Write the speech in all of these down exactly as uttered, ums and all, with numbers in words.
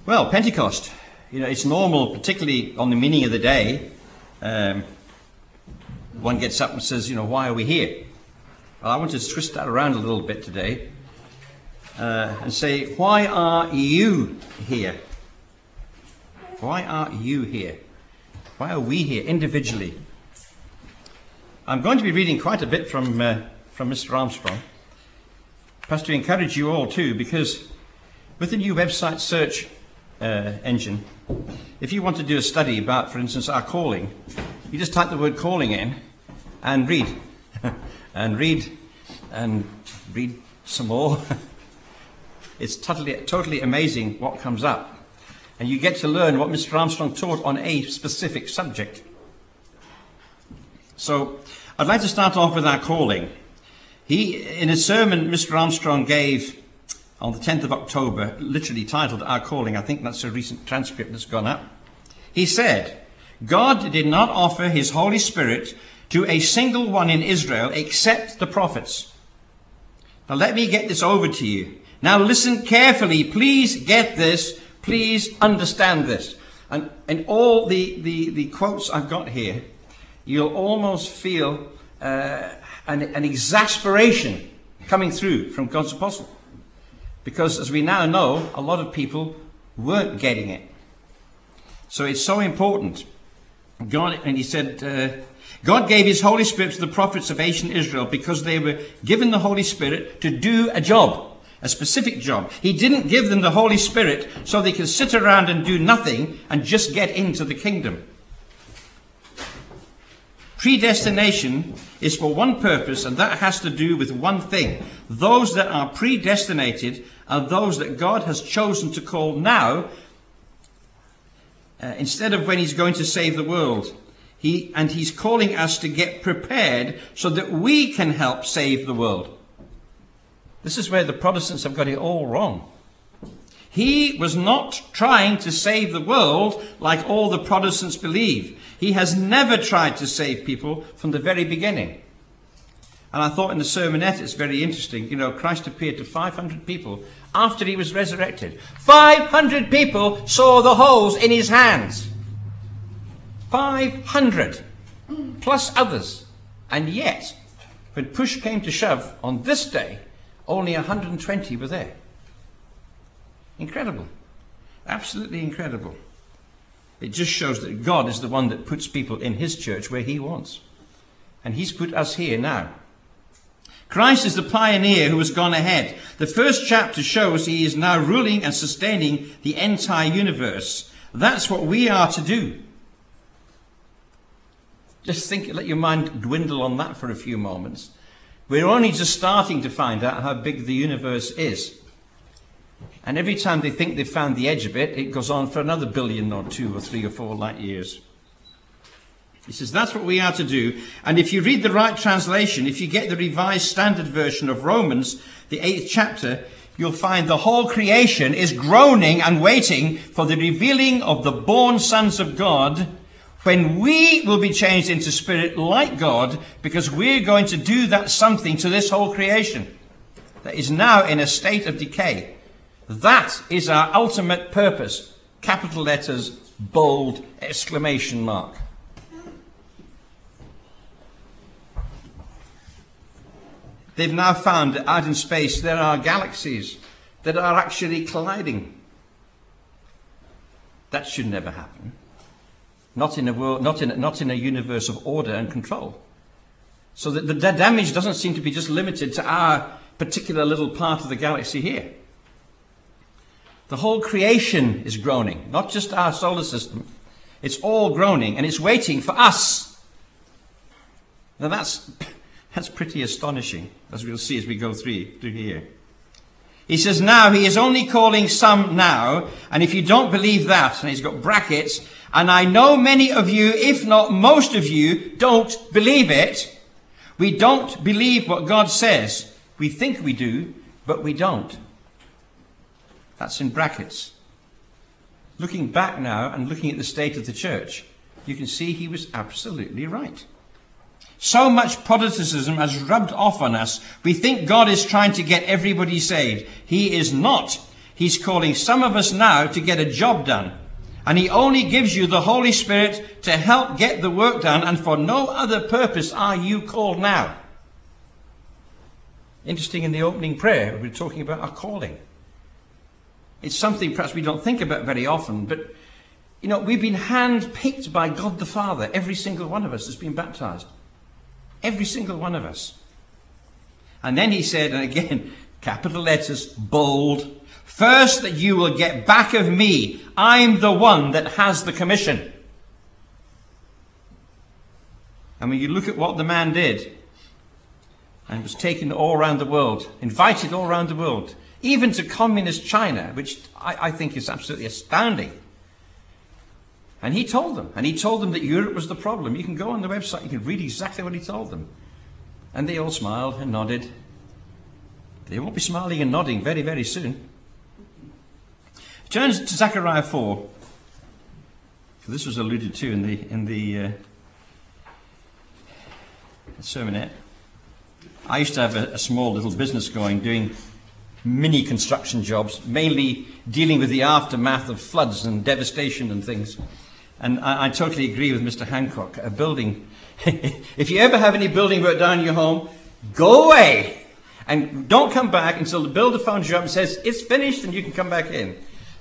Well, Pentecost, you know, it's normal, particularly on the meaning of the day. Um, one gets up and says, you know, why are we here? Well, I want to twist that around a little bit today uh, and say, why are you here? Why are you here? Why are we here individually? I'm going to be reading quite a bit from uh, from Mister Armstrong. Perhaps to encourage you all too, because with the new website search uh, engine, if you want to do a study about, for instance, our calling, you just type the word calling in and read. and read and read some more. It's totally, totally amazing what comes up. And you get to learn what Mister Armstrong taught on a specific subject. So I'd like to start off with our calling. He, in a sermon Mister Armstrong gave on the tenth of October, literally titled Our Calling, I think that's a recent transcript that's gone up, he said, God did not offer his Holy Spirit to a single one in Israel except the prophets. Now let me get this over to you. Now listen carefully. Please get this. Please understand this. And in all the, the, the quotes I've got here, you'll almost feel uh, an, an exasperation coming through from God's apostle. Because as we now know, a lot of people weren't getting it. So it's so important. God, and he said, uh, God gave his Holy Spirit to the prophets of ancient Israel because they were given the Holy Spirit to do a job, a specific job. He didn't give them the Holy Spirit so they could sit around and do nothing and just get into the kingdom. Predestination is for one purpose, and that has to do with one thing. Those that are predestinated are those that God has chosen to call now, uh, instead of when he's going to save the world. He, and he's calling us to get prepared so that we can help save the world. This is where the Protestants have got it all wrong. He was not trying to save the world like all the Protestants believe. He has never tried to save people from the very beginning. And I thought in the sermonette it's very interesting. You know, Christ appeared to five hundred people after he was resurrected. five hundred people saw the holes in his hands. five hundred. Plus others. And yet, when push came to shove on this day, only one hundred twenty were there. Incredible. Absolutely incredible. It just shows that God is the one that puts people in his church where he wants. And he's put us here now. Christ is the pioneer who has gone ahead. The first chapter shows he is now ruling and sustaining the entire universe. That's what we are to do. Just think, let your mind dwindle on that for a few moments. We're only just starting to find out how big the universe is. And every time they think they've found the edge of it, it goes on for another billion or two or three or four light years. He says that's what we are to do. And if you read the right translation, if you get the Revised Standard Version of Romans, the eighth chapter, you'll find the whole creation is groaning and waiting for the revealing of the born sons of God, when we will be changed into spirit like God, because we're going to do that something to this whole creation that is now in a state of decay. That is our ultimate purpose. Capital letters, bold exclamation mark. They've now found that out in space there are galaxies that are actually colliding. That should never happen. Not in a world, not in, not in a universe of order and control. So that the damage doesn't seem to be just limited to our particular little part of the galaxy here. The whole creation is groaning, not just our solar system. It's all groaning, and it's waiting for us. Now that's, that's pretty astonishing, as we'll see as we go through, through here. He says now, he is only calling some now, and if you don't believe that, and he's got brackets, and I know many of you, if not most of you, don't believe it. We don't believe what God says. We think we do, but we don't. That's in brackets. Looking back now and looking at the state of the church, you can see he was absolutely right. So much Protestantism has rubbed off on us. We think God is trying to get everybody saved. He is not. He's calling some of us now to get a job done. And he only gives you the Holy Spirit to help get the work done, and for no other purpose are you called now. Interesting, in the opening prayer, we're talking about our calling. It's something perhaps we don't think about very often, but, you know, we've been hand-picked by God the Father. Every single one of us has been baptized. Every single one of us. And then he said, and again, capital letters, bold, first that you will get back of me. I'm the one that has the commission. And when you look at what the man did, and was taken all around the world, invited all around the world, even to communist China, which I, I think is absolutely astounding. And he told them, and he told them that Europe was the problem. You can go on the website, you can read exactly what he told them. And they all smiled and nodded. They won't be smiling and nodding very, very soon. Turn to Zechariah four. This was alluded to in the in the uh, sermonette. I used to have a, a small little business going, doing mini construction jobs, mainly dealing with the aftermath of floods and devastation and things. And I, I totally agree with Mister Hancock. A building, if you ever have any building work down in your home, go away and don't come back until the builder phones you up and says it's finished and you can come back in.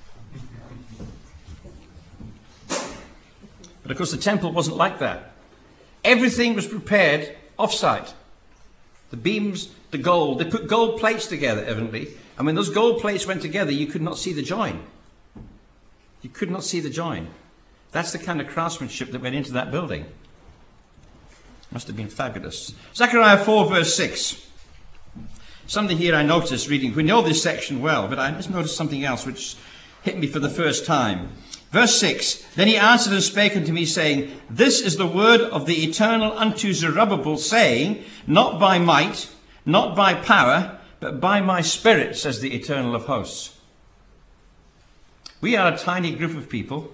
But of course the temple wasn't like that. Everything was prepared off-site. The beams, the gold. They put gold plates together, evidently. And when those gold plates went together, you could not see the join. You could not see the join. That's the kind of craftsmanship that went into that building. Must have been fabulous. Zechariah four, verse six. Something here I noticed reading. We know this section well, but I just noticed something else which hit me for the first time. Verse six, then he answered and spake unto me, saying, this is the word of the Eternal unto Zerubbabel, saying, not by might, not by power, but by my Spirit, says the Eternal of hosts. We are a tiny group of people,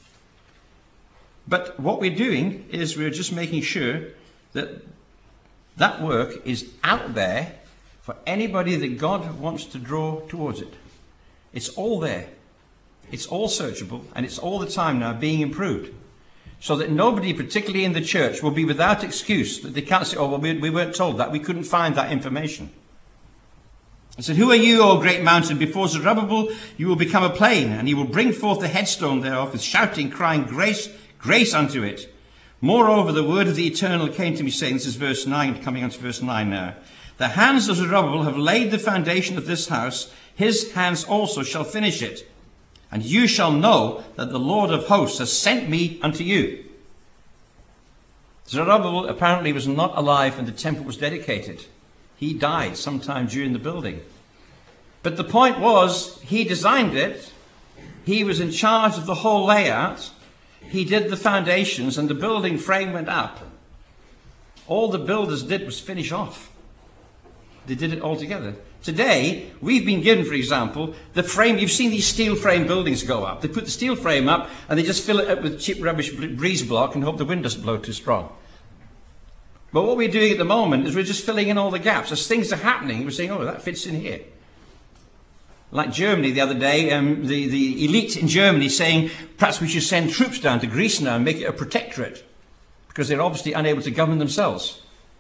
but what we're doing is we're just making sure that that work is out there for anybody that God wants to draw towards it. It's all there. It's all searchable, and it's all the time now being improved. So that nobody, particularly in the church, will be without excuse. That they can't say, oh, well, we, we weren't told that. We couldn't find that information. He said, who are you, O great mountain? Before Zerubbabel you will become a plain, and he will bring forth the headstone thereof with shouting, crying, grace, grace unto it. Moreover, the word of the Eternal came to me, saying, this is verse nine, coming on to verse nine now. The hands of Zerubbabel have laid the foundation of this house. His hands also shall finish it. And you shall know that the Lord of hosts has sent me unto you. Zerubbabel apparently was not alive when the temple was dedicated. He died sometime during the building. But the point was, he designed it. He was in charge of the whole layout. He did the foundations, and the building frame went up. All the builders did was finish off. They did it all together. Today, we've been given, for example, the frame. You've seen these steel frame buildings go up. They put the steel frame up and they just fill it up with cheap rubbish breeze block and hope the wind doesn't blow too strong. But what we're doing at the moment is we're just filling in all the gaps. As things are happening, we're saying, oh, that fits in here. Like Germany the other day, um, the, the elite in Germany saying perhaps we should send troops down to Greece now and make it a protectorate because they're obviously unable to govern themselves.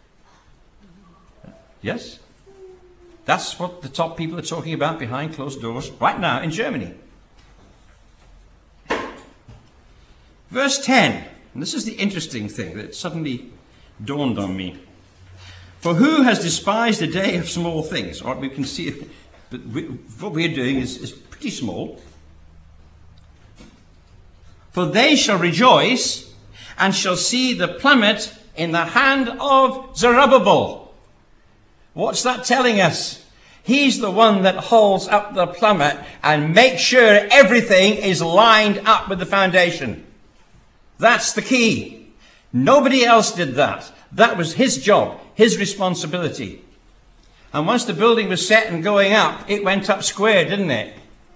Yes? That's what the top people are talking about behind closed doors right now in Germany. Verse ten, and this is the interesting thing that suddenly dawned on me. For who has despised the day of small things? Or we can see it, but we, what we're doing is, is pretty small. For they shall rejoice and shall see the plummet in the hand of Zerubbabel. What's that telling us? He's the one that holds up the plummet and makes sure everything is lined up with the foundation. That's the key. Nobody else did that. That was his job, his responsibility. And once the building was set and going up, it went up square, didn't it?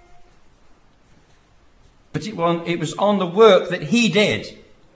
But it was on the work that he did.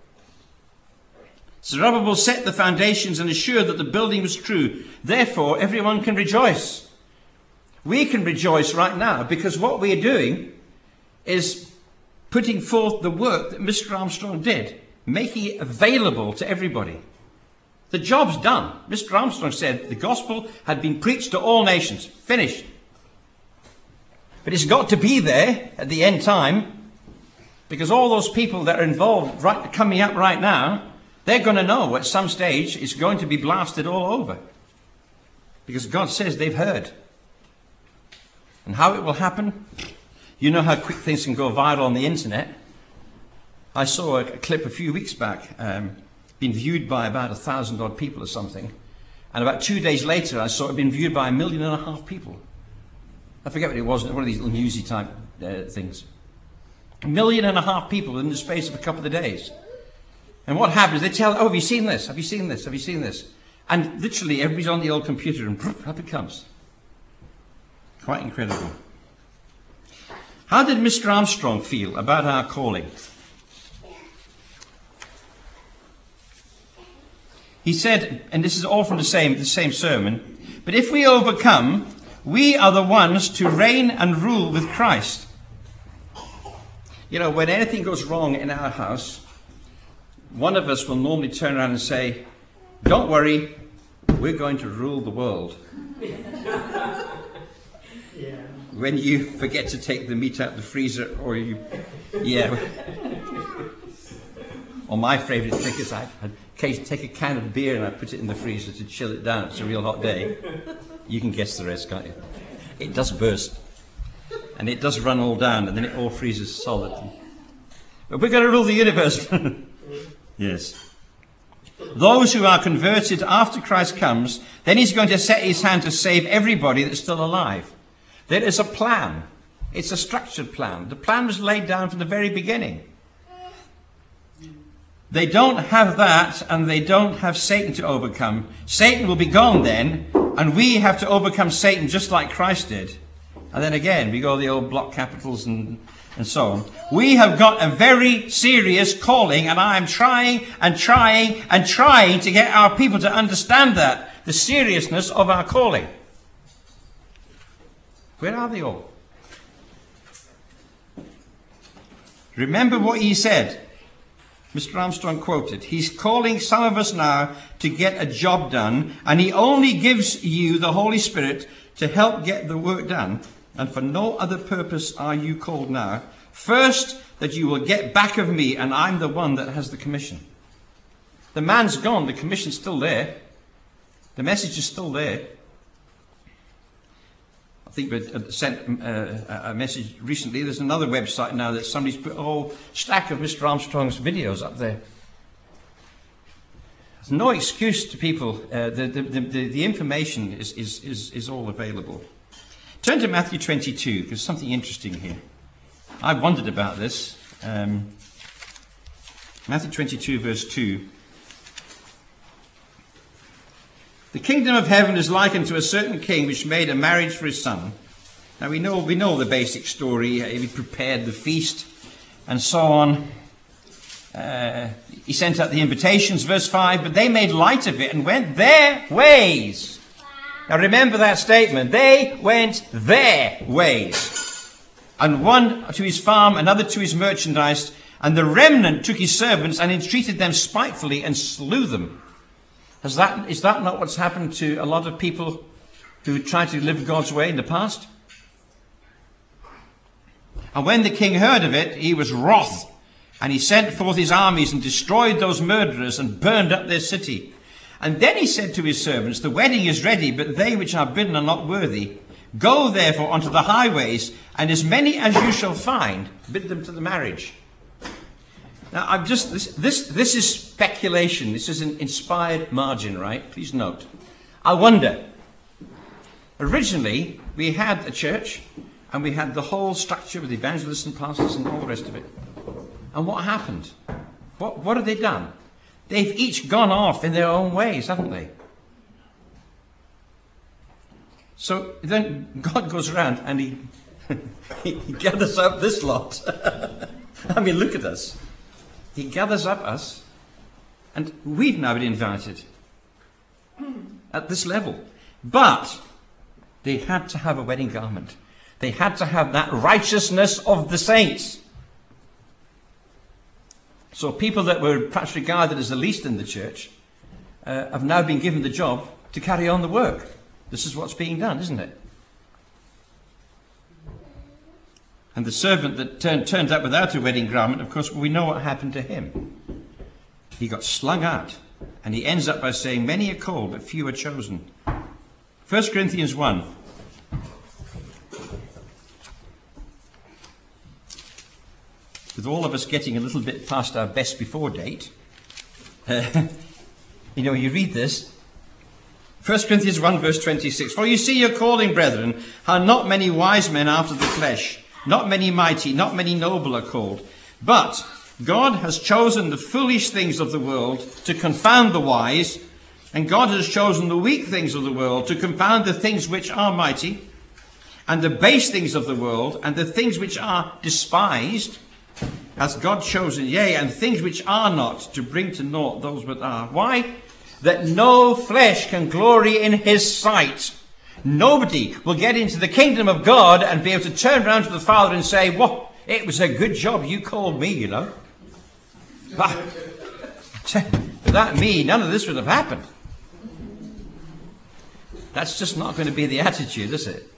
Zerubbabel set the foundations and assured that the building was true. Therefore, everyone can rejoice. We can rejoice right now because what we're doing is putting forth the work that Mister Armstrong did, making it available to everybody. The job's done. Mister Armstrong said the gospel had been preached to all nations. Finished. But it's got to be there at the end time, because all those people that are involved right, coming up right now, they're going to know at some stage it's going to be blasted all over. Because God says they've heard. And how it will happen, you know how quick things can go viral on the internet. I saw a, a clip a few weeks back, um, been viewed by about a thousand odd people or something. And about two days later, I saw it been viewed by a million and a half people. I forget what it was, one of these little newsy type uh, things. A million and a half people in the space of a couple of days. And what happens? They tell, oh, have you seen this? Have you seen this? Have you seen this? And literally everybody's on the old computer and up it comes. Quite incredible. How did Mister Armstrong feel about our calling? He said, and this is all from the same, the same sermon, but if we overcome, we are the ones to reign and rule with Christ. You know, when anything goes wrong in our house, one of us will normally turn around and say, don't worry, we're going to rule the world. Yeah. When you forget to take the meat out of the freezer, or you, yeah. Or my favourite trick is I take a can of beer and I put it in the freezer to chill it down. It's a real hot day. You can guess the rest, can't you? It does burst. And it does run all down, and then it all freezes solid. But we're going to rule the universe. Yes. Those who are converted after Christ comes, then he's going to set his hand to save everybody that's still alive. There is a plan. It's a structured plan. The plan was laid down from the very beginning. They don't have that, and they don't have Satan to overcome. Satan will be gone then, and we have to overcome Satan just like Christ did. And then again, we go the old block capitals and, and so on. We have got a very serious calling, and I am trying and trying and trying to get our people to understand that, the seriousness of our calling. Where are they all? Remember what he said. Mister Armstrong quoted, he's calling some of us now to get a job done, and he only gives you the Holy Spirit to help get the work done, and for no other purpose are you called now. First, that you will get back of me, and I'm the one that has the commission. The man's gone, the commission's still there. The message is still there. I think we sent uh, a message recently. There's another website now that somebody's put a whole stack of Mister Armstrong's videos up there. There's no excuse to people. Uh, the, the, the, the information is, is, is, is all available. Turn to Matthew twenty-two. There's something interesting here. I wondered about this. Um, Matthew twenty-two, verse two. The kingdom of heaven is likened to a certain king which made a marriage for his son. Now we know we know the basic story. He prepared the feast and so on. Uh, he sent out the invitations, verse five, but they made light of it and went their ways. Now remember that statement. They went their ways. And one to his farm, another to his merchandise, and the remnant took his servants and entreated them spitefully and slew them. Has that, is that not what's happened to a lot of people who tried to live God's way in the past? And when the king heard of it, he was wroth, and he sent forth his armies and destroyed those murderers and burned up their city. And then he said to his servants, the wedding is ready, but they which are bidden are not worthy. Go therefore unto the highways, and as many as you shall find, bid them to the marriage. Now, I'm just, this, this, this is speculation. This is an inspired margin, right? Please note. I wonder. Originally, we had a church, and we had the whole structure with evangelists and pastors and all the rest of it. And what happened? What, what have they done? They've each gone off in their own ways, haven't they? So then God goes around and he, he gathers up this lot. I mean, look at us. He gathers up us, and we've now been invited at this level. But They had to have a wedding garment. They had to have that righteousness of the saints. So people that were perhaps regarded as the least in the church uh, have now been given the job to carry on the work. This is what's being done, isn't it? And the servant that turned, turned up without a wedding garment, of course, we know what happened to him. He got slung out. And he ends up by saying, many are called, but few are chosen. First Corinthians one. With all of us getting a little bit past our best before date, uh, you know, you read this. First Corinthians one verse twenty-six. For you see your calling, brethren, how not many wise men after the flesh, not many mighty, not many noble are called. But God has chosen the foolish things of the world to confound the wise, and God has chosen the weak things of the world to confound the things which are mighty, and the base things of the world, and the things which are despised, has God chosen, yea, and things which are not, to bring to naught those that are. Why? That no flesh can glory in his sight. Nobody will get into the kingdom of God and be able to turn around to the Father and say, well, it was a good job you called me, you know. But without me, none of this would have happened. That's just not going to be the attitude, is it?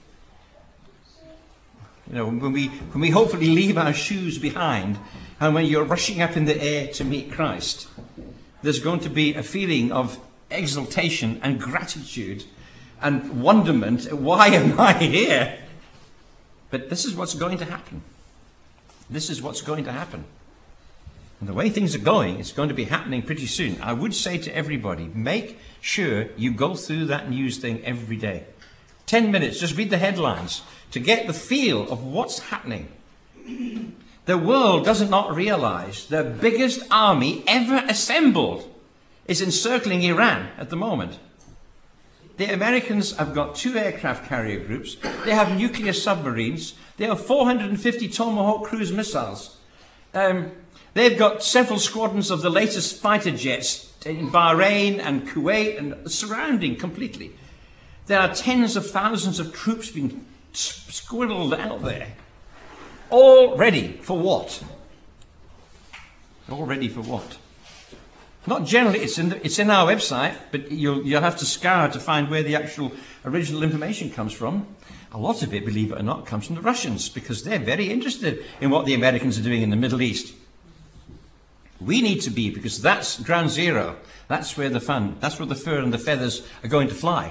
You know, when we, when we hopefully leave our shoes behind, and when you're rushing up in the air to meet Christ, there's going to be a feeling of exultation and gratitude and wonderment. Why am I here? But this is what's going to happen. This is what's going to happen. And the way things are going, it's going to be happening pretty soon. I would say to everybody, make sure you go through that news thing every day. Ten minutes, just read the headlines to get the feel of what's happening. The world does not realize the biggest army ever assembled is encircling Iran at the moment. The Americans have got two aircraft carrier groups. They have nuclear submarines. They have four hundred fifty Tomahawk cruise missiles. Um, they've got several squadrons of the latest fighter jets in Bahrain and Kuwait and surrounding completely. There are tens of thousands of troops being squirreled out there. All ready for what? All ready for what? Not generally, it's in, the, it's in our website, but you'll, you'll have to scour to find where the actual original information comes from. A lot of it, believe it or not, comes from the Russians, because they're very interested in what the Americans are doing in the Middle East. We need to be, because that's ground zero. That's where the fun, that's where the fur and the feathers are going to fly.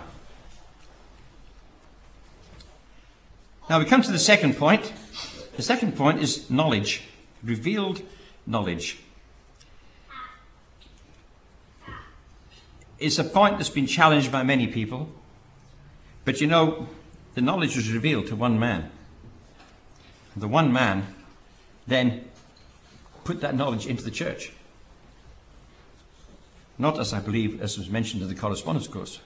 Now we come to the second point. The second point is knowledge, revealed knowledge. It's a point that's been challenged by many people. But you know, the knowledge was revealed to one man. The one man then put that knowledge into the church. Not, as I believe, as was mentioned in the correspondence course.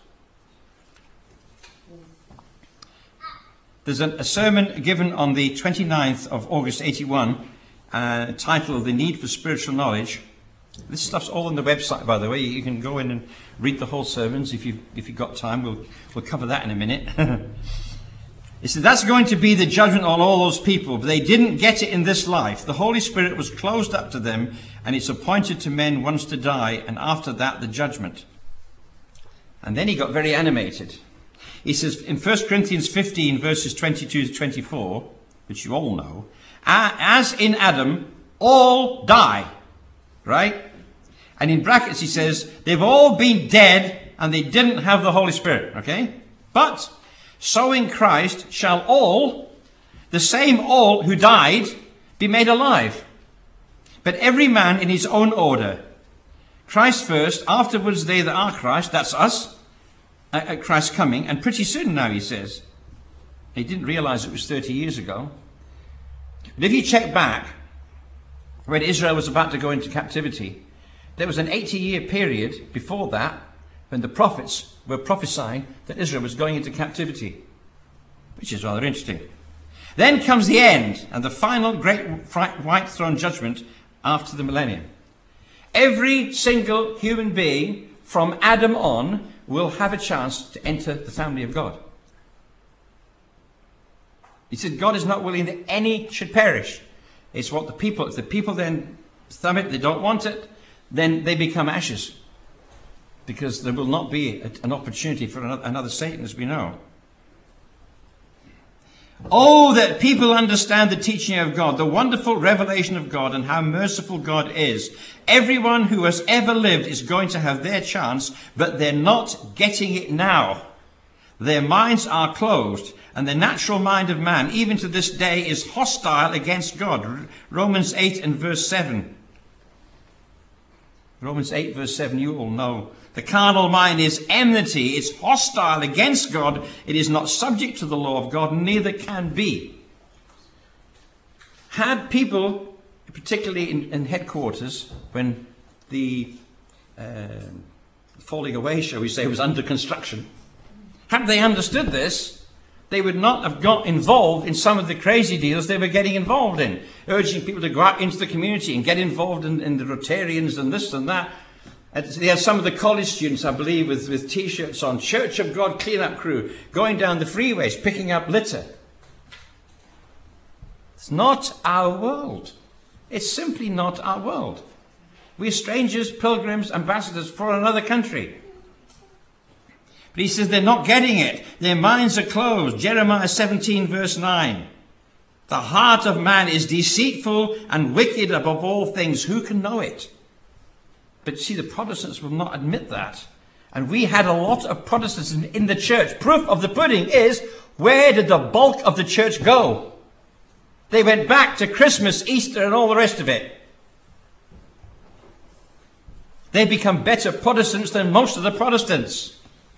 There's a, a sermon given on the twenty-ninth of August eighty-one, uh, titled The Need for Spiritual Knowledge. This stuff's all on the website, by the way. You can go in and read the whole sermons if you've, if you've got time. We'll, we'll cover that in a minute. He said, that's going to be the judgment on all those people. But they didn't get it in this life. The Holy Spirit was closed up to them, and it's appointed to men once to die, and after that the judgment. And then he got very animated. He says in First Corinthians fifteen, verses twenty-two to twenty-four, which you all know, as in Adam, all die. Right? And in brackets he says, they've all been dead and they didn't have the Holy Spirit. Okay? But so in Christ shall all, the same all who died, be made alive. But every man in his own order. Christ first, afterwards they that are Christ, that's us, at Christ's coming, and pretty soon now, he says. He didn't realize it was thirty years ago. But if you check back, when Israel was about to go into captivity, there was an eighty-year period before that when the prophets were prophesying that Israel was going into captivity, which is rather interesting. Then comes the end and the final great white throne judgment after the millennium. Every single human being from Adam on will have a chance to enter the family of God. He said God is not willing that any should perish. It's what the people, if the people then thumb it, they don't want it, then they become ashes. Because there will not be a, an opportunity for another, another Satan, as we know. Oh, that people understand the teaching of God, the wonderful revelation of God, and how merciful God is. Everyone who has ever lived is going to have their chance, but they're not getting it now. Their minds are closed, and the natural mind of man, even to this day, is hostile against God. Romans eight and verse seven. Romans eight verse seven, you all know. The carnal mind is enmity, it's hostile against God. It is not subject to the law of God, neither can be. Had people, particularly in, in headquarters, when the uh, falling away, shall we say, was under construction, had they understood this, they would not have got involved in some of the crazy deals they were getting involved in, urging people to go out into the community and get involved in, in the Rotarians and this and that. And they had some of the college students, I believe, with, with T-shirts on, Church of God clean-up crew, going down the freeways, picking up litter. It's not our world. It's simply not our world. We're strangers, pilgrims, ambassadors for another country. But he says they're not getting it. Their minds are closed. Jeremiah seventeen verse nine. The heart of man is deceitful and wicked above all things. Who can know it? But see, the Protestants will not admit that. And we had a lot of Protestants in, in the church. Proof of the pudding is, where did the bulk of the church go? They went back to Christmas, Easter, and all the rest of it. They become better Protestants than most of the Protestants.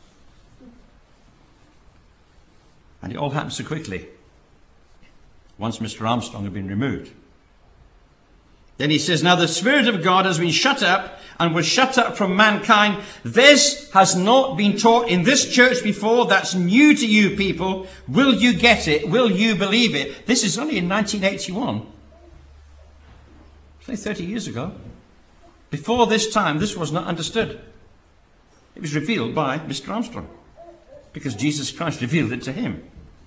And it all happened so quickly, once Mister Armstrong had been removed. Then he says, now the Spirit of God has been shut up and was shut up from mankind. This has not been taught in this church before. That's new to you people. Will you get it? Will you believe it? This is only in nineteen eighty-one. It's only thirty years ago. Before this time, this was not understood. It was revealed by Mister Armstrong, because Jesus Christ revealed it to him.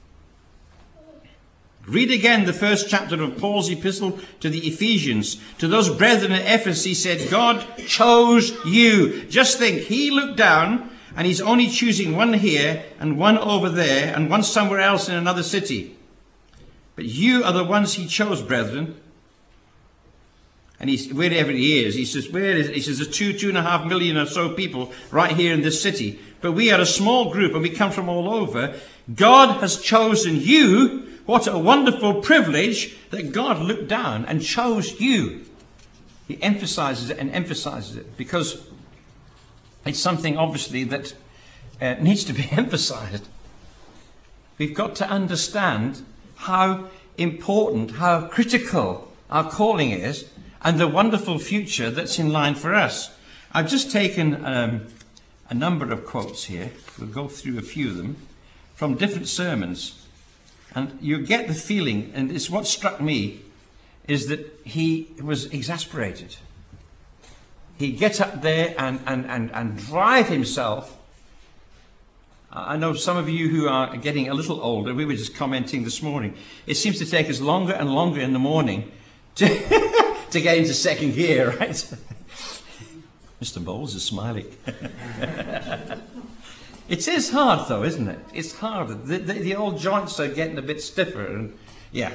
Read again the first chapter of Paul's epistle to the Ephesians. To those brethren at Ephesus, he said, God chose you. Just think, he looked down and he's only choosing one here and one over there and one somewhere else in another city. But you are the ones he chose, brethren. And he's, wherever he is, he says, where is it? He says, there's two, two and a half million or so people right here in this city. But we are a small group and we come from all over. God has chosen you. What a wonderful privilege that God looked down and chose you. He emphasizes it and emphasizes it because it's something obviously that uh, needs to be emphasized. We've got to understand how important, how critical our calling is and the wonderful future that's in line for us. I've just taken um, a number of quotes here. We'll go through a few of them from different sermons. And you get the feeling, and it's what struck me, is that he was exasperated. He'd get up there and, and, and, and drive himself. I know some of you who are getting a little older, we were just commenting this morning, it seems to take us longer and longer in the morning to, to get into second gear, right? Mister Bowles is smiling. It is hard, though, isn't it? It's hard. The, the, the old joints are getting a bit stiffer, and yeah.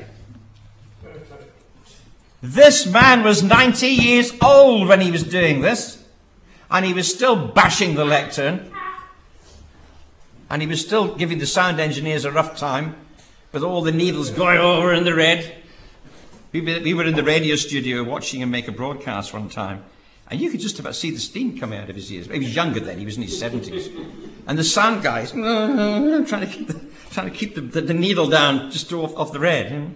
This man was ninety years old when he was doing this, and he was still bashing the lectern, and he was still giving the sound engineers a rough time, with all the needles going over in the red. We, we were in the radio studio watching him make a broadcast one time. And you could just about see the steam coming out of his ears. He was younger then, he was in his seventies. And the sound guys, trying to keep the, trying to keep the, the, the needle down just off, off the red. You know?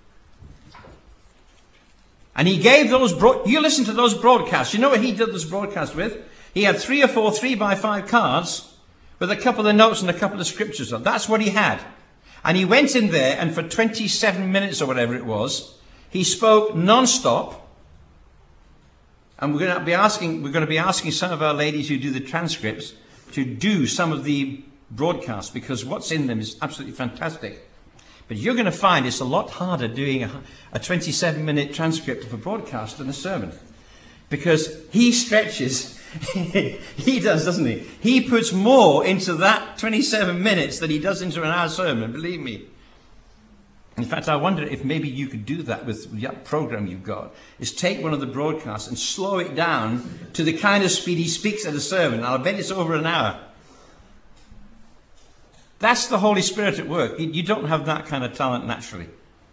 And he gave those, broad, you listen to those broadcasts. You know what he did this broadcast with? He had three or four three by five cards with a couple of notes and a couple of scriptures on. That's what he had. And he went in there, and for twenty-seven minutes or whatever it was, he spoke non-stop. And we're going to be asking, we're going to be asking some of our ladies who do the transcripts to do some of the broadcasts, because what's in them is absolutely fantastic. But you're going to find it's a lot harder doing a, a twenty-seven minute transcript of a broadcast than a sermon. Because he stretches, he does, doesn't he? He puts more into that twenty-seven minutes than he does into an hour sermon, believe me. In fact, I wonder if maybe you could do that with the program you've got, is take one of the broadcasts and slow it down to the kind of speed he speaks at a sermon. I'll bet it's over an hour. That's the Holy Spirit at work. You don't have that kind of talent naturally.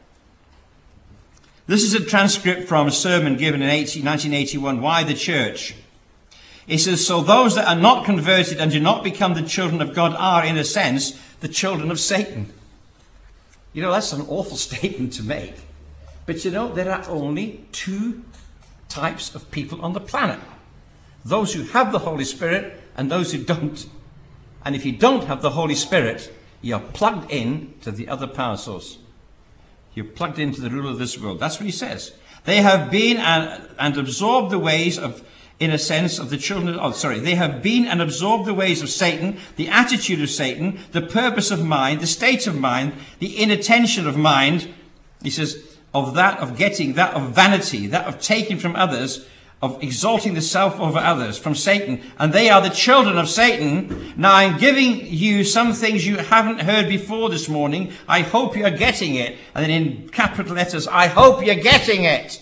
This is a transcript from a sermon given in nineteen eighty-one, Why the Church? It says, so those that are not converted and do not become the children of God are, in a sense, the children of Satan. You know, that's an awful statement to make. But you know, there are only two types of people on the planet. Those who have the Holy Spirit and those who don't. And if you don't have the Holy Spirit, you're plugged in to the other power source. You're plugged into the ruler of this world. That's what he says. They have been and, and absorbed the ways of, in a sense, of the children, oh, sorry, they have been and absorbed the ways of Satan, the attitude of Satan, the purpose of mind, the state of mind, the inattention of mind. He says, of that of getting, that of vanity, that of taking from others, of exalting the self over others, from Satan. And they are the children of Satan. Now I'm giving you some things you haven't heard before this morning. I hope you're getting it. And then in capital letters, I hope you're getting it.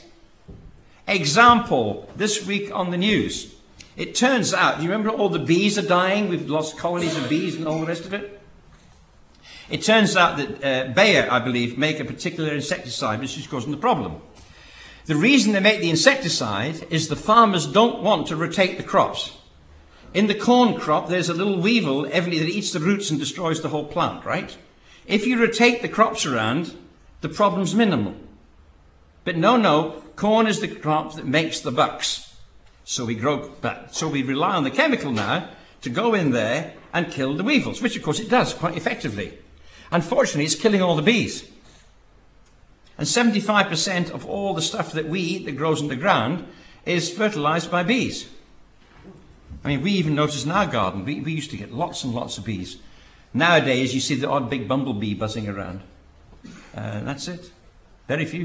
Example, this week on the news. It turns out, do you remember all the bees are dying? We've lost colonies of bees and all the rest of it. It turns out that uh, Bayer, I believe, make a particular insecticide which is causing the problem. The reason they make the insecticide is the farmers don't want to rotate the crops. In the corn crop, there's a little weevil every, that eats the roots and destroys the whole plant, right? If you rotate the crops around, the problem's minimal. But no, no, corn is the crop that makes the bucks. So we grow that. So we rely on the chemical now to go in there and kill the weevils, which of course it does quite effectively. Unfortunately, it's killing all the bees. And seventy-five percent of all the stuff that we eat that grows in the ground is fertilized by bees. I mean, we even notice in our garden, we, we used to get lots and lots of bees. Nowadays, you see the odd big bumblebee buzzing around. Uh, that's it. Very few.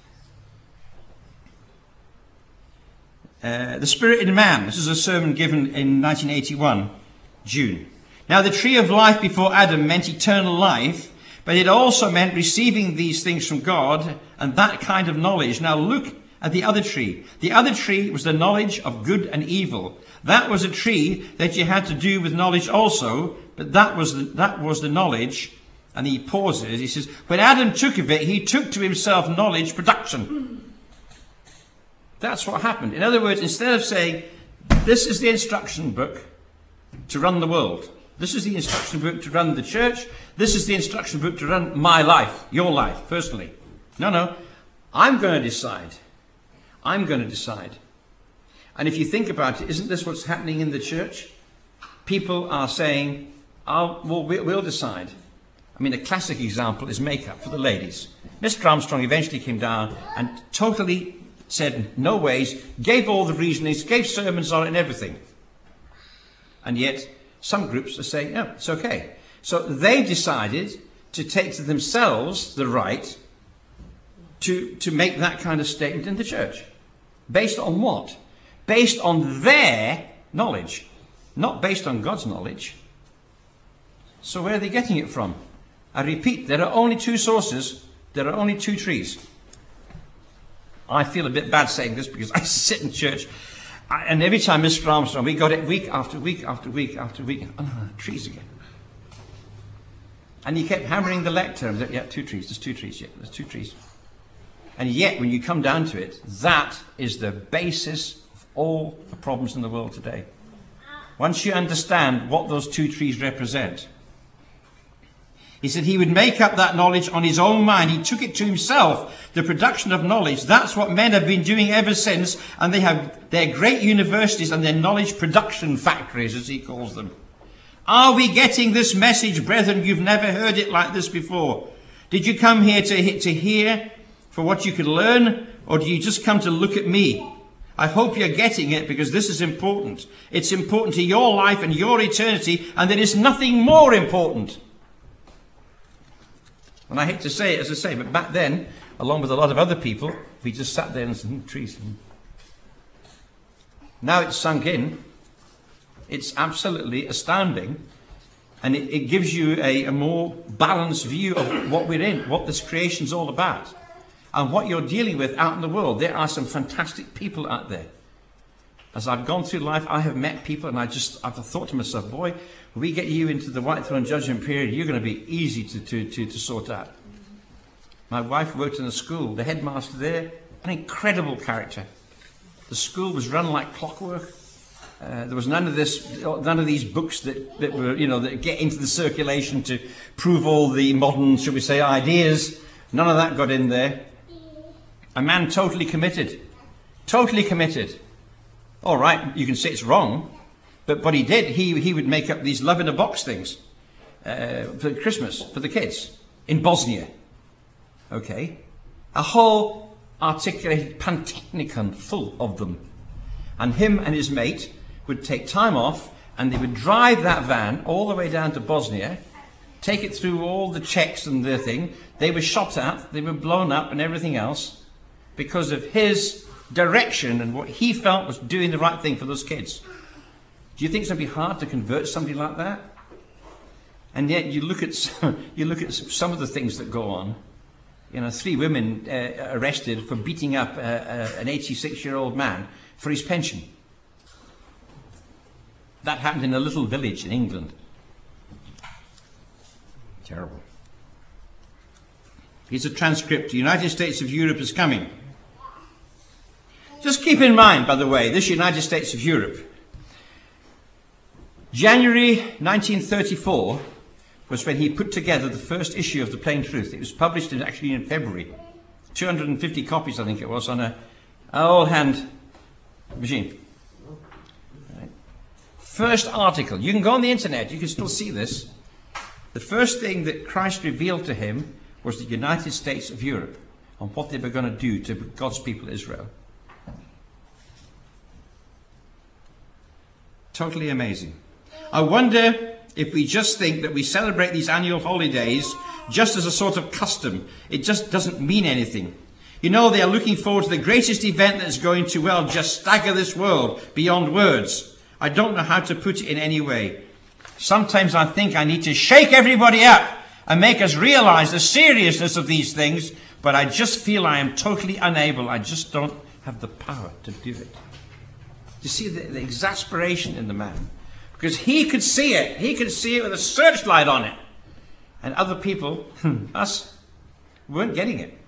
Uh, the Spirit in Man. This is a sermon given in nineteen eighty-one, June. Now, the tree of life before Adam meant eternal life, but it also meant receiving these things from God and that kind of knowledge. Now look at the other tree. The other tree was the knowledge of good and evil. That was a tree that you had to do with knowledge also, but that was the, that was the knowledge. And he pauses. He says, when Adam took of it, he took to himself knowledge production. That's what happened. In other words, instead of saying, this is the instruction book to run the world. This is the instruction book to run the church. This is the instruction book to run my life, your life, personally. No, no. I'm going to decide. I'm going to decide. And if you think about it, isn't this what's happening in the church? People are saying, oh, well, we'll decide. I mean, a classic example is makeup for the ladies. Mister Armstrong eventually came down and totally said no ways, gave all the reasonings, gave sermons on it and everything. And yet, some groups are saying, no, it's okay. So they decided to take to themselves the right to, to make that kind of statement in the church. Based on what? Based on their knowledge, not based on God's knowledge. So where are they getting it from? I repeat, there are only two sources. There are only two trees. I feel a bit bad saying this because I sit in church. And every time Mister Armstrong, we got it week after week after week after week. Oh, trees again. And he kept hammering the lectern. Yeah, two trees. There's two trees. Yeah, there's two trees. And yet, when you come down to it, that is the basis of all the problems in the world today. Once you understand what those two trees represent. He said he would make up that knowledge on his own mind. He took it to himself, the production of knowledge. That's what men have been doing ever since. And they have their great universities and their knowledge production factories, as he calls them. Are we getting this message, brethren? You've never heard it like this before. Did you come here to, to hear for what you could learn? Or do you just come to look at me? I hope you're getting it because this is important. It's important to your life and your eternity. And there is nothing more important. And I hate to say it, as I say, but back then, along with a lot of other people, we just sat there and said, hmm, trees. Now it's sunk in. It's absolutely astounding. And it, it gives you a, a more balanced view of what we're in, what this creation's all about, and what you're dealing with out in the world. There are some fantastic people out there. As I've gone through life, I have met people, and I just, I've thought to myself, boy, when we get you into the white throne judgment period, you're going to be easy to, to, to, to sort out. My wife worked in a school. The headmaster there, an incredible character. The school was run like clockwork. Uh, there was none of this, none of these books that, that were, you know, that get into the circulation to prove all the modern, shall we say, ideas. None of that got in there. A man totally committed. Totally committed. All right, you can say it's wrong, but what he did, he, he would make up these love-in-a-box things uh, for Christmas, for the kids, in Bosnia. Okay? A whole articulated pantechnicon full of them. And him and his mate would take time off, and they would drive that van all the way down to Bosnia, take it through all the checks and their thing. They were shot at, they were blown up and everything else because of his direction and what he felt was doing the right thing for those kids. Do you think it's going to be hard to convert somebody like that? And yet you look at some, you look at some of the things that go on. You know, three women uh, arrested for beating up uh, uh, an eighty-six-year-old man for his pension. That happened in a little village in England. Terrible. Here's a transcript. The United States of Europe is coming. Just keep in mind, by the way, this United States of Europe. January nineteen thirty-four was when he put together the first issue of The Plain Truth. It was published in, actually in February. two hundred fifty copies, I think it was, on a, an old-hand machine. Right. First article. You can go on the internet. You can still see this. The first thing that Christ revealed to him was the United States of Europe and what they were going to do to God's people Israel. Totally amazing. I wonder if we just think that we celebrate these annual holidays just as a sort of custom. It just doesn't mean anything. You know, they are looking forward to the greatest event that's going to, well, just stagger this world beyond words. I don't know how to put it in any way. Sometimes I think I need to shake everybody up and make us realize the seriousness of these things, but I just feel I am totally unable. I just don't have the power to do it. You see the, the exasperation in the man? Because he could see it. He could see it with a searchlight on it. And other people, us, weren't getting it.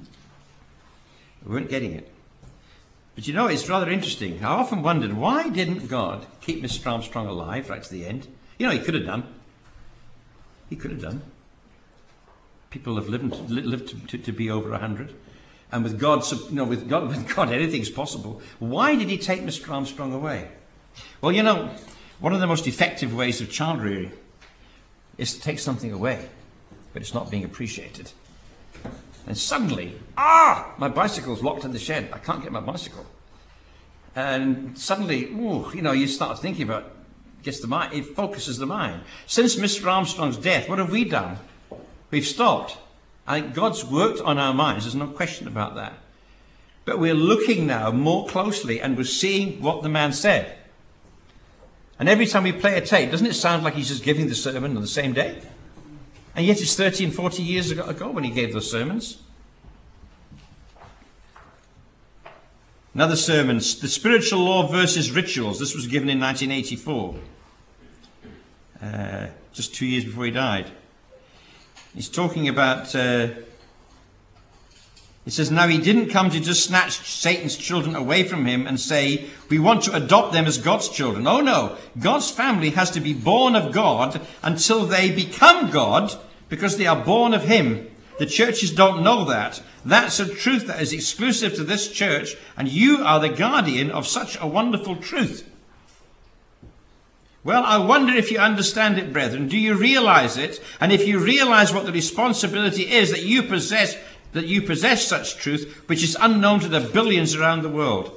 We weren't getting it. But you know, it's rather interesting. I often wondered, why didn't God keep Mister Armstrong alive right to the end? You know, he could have done. He could have done. People have lived, lived to, to, to be over a hundred. And with God, you know, with God, with God, anything's possible. Why did he take Mister Armstrong away? Well, you know, one of the most effective ways of child rearing is to take something away, but it's not being appreciated. And suddenly, ah, my bicycle's locked in the shed. I can't get my bicycle. And suddenly, ooh, you know, you start thinking about, gets the mind, it focuses the mind. Since Mister Armstrong's death, what have we done? We've stopped. I think God's worked on our minds. There's no question about that. But we're looking now more closely and we're seeing what the man said. And every time we play a tape, doesn't it sound like he's just giving the sermon on the same day? And yet it's thirty and forty years ago when he gave those sermons. Another sermon, The Spiritual Law versus Rituals. This was given in nineteen eighty-four. Uh, just two years before he died. He's talking about, uh, he says, now he didn't come to just snatch Satan's children away from him and say, we want to adopt them as God's children. Oh no, God's family has to be born of God until they become God because they are born of him. The churches don't know that. That's a truth that is exclusive to this church, and you are the guardian of such a wonderful truth. Well, I wonder if you understand it, brethren. Do you realize it? And if you realize what the responsibility is that you possess, that you possess such truth, which is unknown to the billions around the world.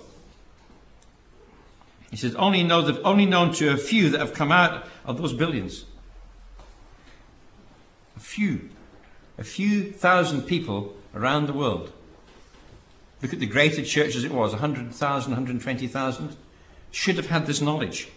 He says, only know that, only known to a few that have come out of those billions. A few. A few thousand people around the world. Look at the greater church as it was, one hundred thousand, one hundred twenty thousand. Should have had this knowledge.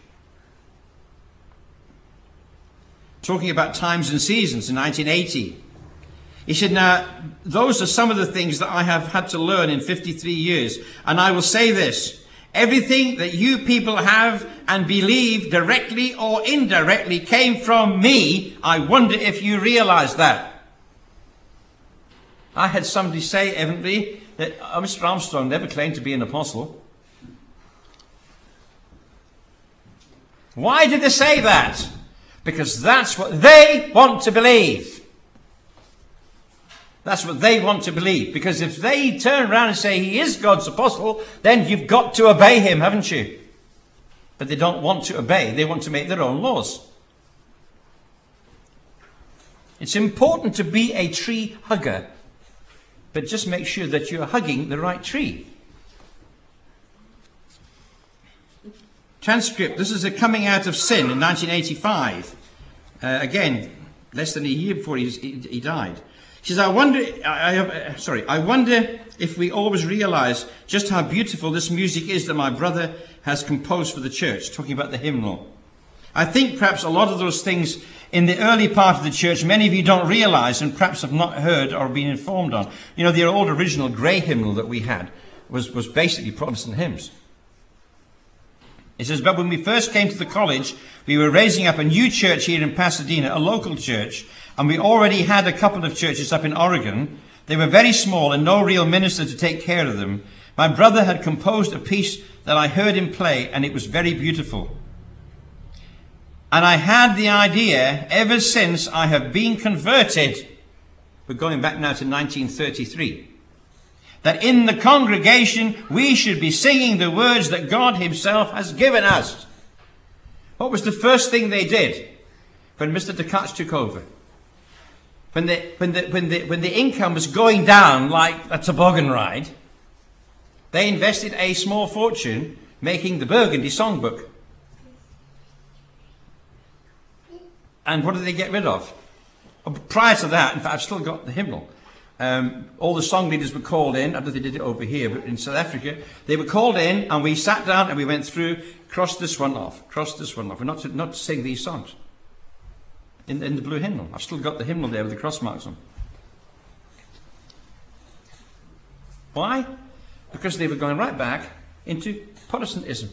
Talking about times and seasons in nineteen eighty. He said, now, those are some of the things that I have had to learn in fifty-three years. And I will say this. Everything that you people have and believe directly or indirectly came from me. I wonder if you realize that. I had somebody say, evidently, that oh, Mister Armstrong never claimed to be an apostle. Why did they say that? Because that's what they want to believe. That's what they want to believe. Because if they turn around and say he is God's apostle, then you've got to obey him, haven't you? But they don't want to obey. They want to make their own laws. It's important to be a tree hugger. But just make sure that you're hugging the right tree. Transcript. This is a coming out of sin in nineteen eighty-five. Uh, again, less than a year before he, he, he died. He says, I wonder, I, I, uh, sorry, I wonder if we always realize just how beautiful this music is that my brother has composed for the church, talking about the hymnal. I think perhaps a lot of those things in the early part of the church, many of you don't realize and perhaps have not heard or been informed on. You know, the old original grey hymnal that we had was, was basically Protestant hymns. It says, but when we first came to the college, we were raising up a new church here in Pasadena, a local church, and we already had a couple of churches up in Oregon. They were very small and no real minister to take care of them. My brother had composed a piece that I heard him play, and it was very beautiful. And I had the idea, ever since I have been converted, we're going back now to nineteen thirty-three, that in the congregation we should be singing the words that God himself has given us. What was the first thing they did when Mister Tkach took over? When the, when, the, when, the, when the income was going down like a toboggan ride, they invested a small fortune making the Burgundy Songbook. And what did they get rid of? Well, prior to that, in fact, I've still got the hymnal. Um, all the song leaders were called in. I don't know if they did it over here, but in South Africa, they were called in and we sat down and we went through, crossed this one off, crossed this one off. We're not to, not to sing these songs in, in the blue hymnal. I've still got the hymnal there with the cross marks on. Why? Because they were going right back into Protestantism.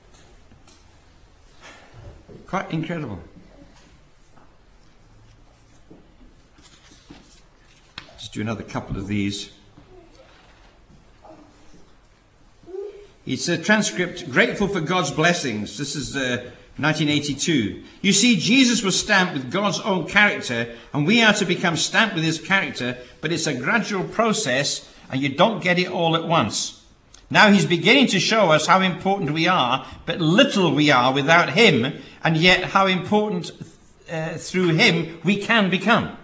Quite incredible. Just do another couple of these. It's a transcript, grateful for God's blessings. This is uh, nineteen eighty-two. You see, Jesus was stamped with God's own character, and we are to become stamped with his character, but it's a gradual process, and you don't get it all at once. Now he's beginning to show us how important we are, but little we are without him, and yet how important uh, through him we can become.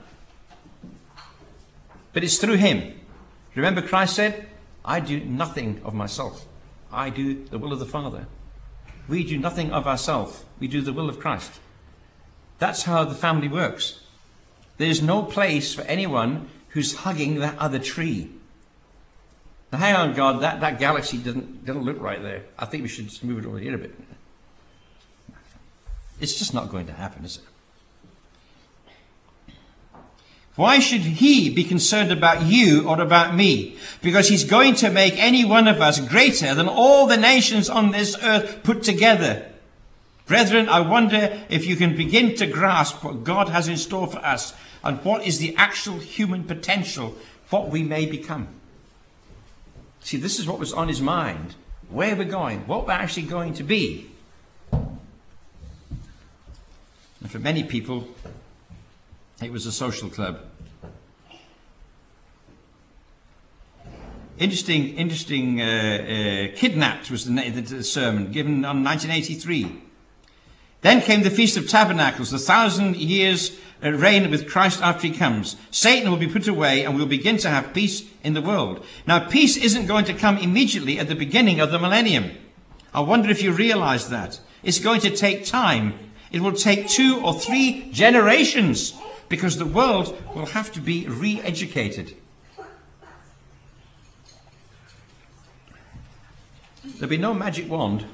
But it's through him. Remember Christ said, I do nothing of myself. I do the will of the Father. We do nothing of ourselves. We do the will of Christ. That's how the family works. There's no place for anyone who's hugging that other tree. Now hang on, God, that, that galaxy doesn't, doesn't look right there. I think we should just move it over here a bit. It's just not going to happen, is it? Why should he be concerned about you or about me? Because he's going to make any one of us greater than all the nations on this earth put together. Brethren, I wonder if you can begin to grasp what God has in store for us and what is the actual human potential, what we may become. See, this is what was on his mind. Where we're going, what we're actually going to be. And for many people, it was a social club. Interesting, interesting. Uh, uh, Kidnapped was the, the, the sermon given on nineteen eighty-three. Then came the Feast of Tabernacles, the thousand years uh, reign with Christ after he comes. Satan will be put away and we'll begin to have peace in the world. Now, peace isn't going to come immediately at the beginning of the millennium. I wonder if you realize that. It's going to take time. It will take two or three generations because the world will have to be re-educated. There'll be no magic wand.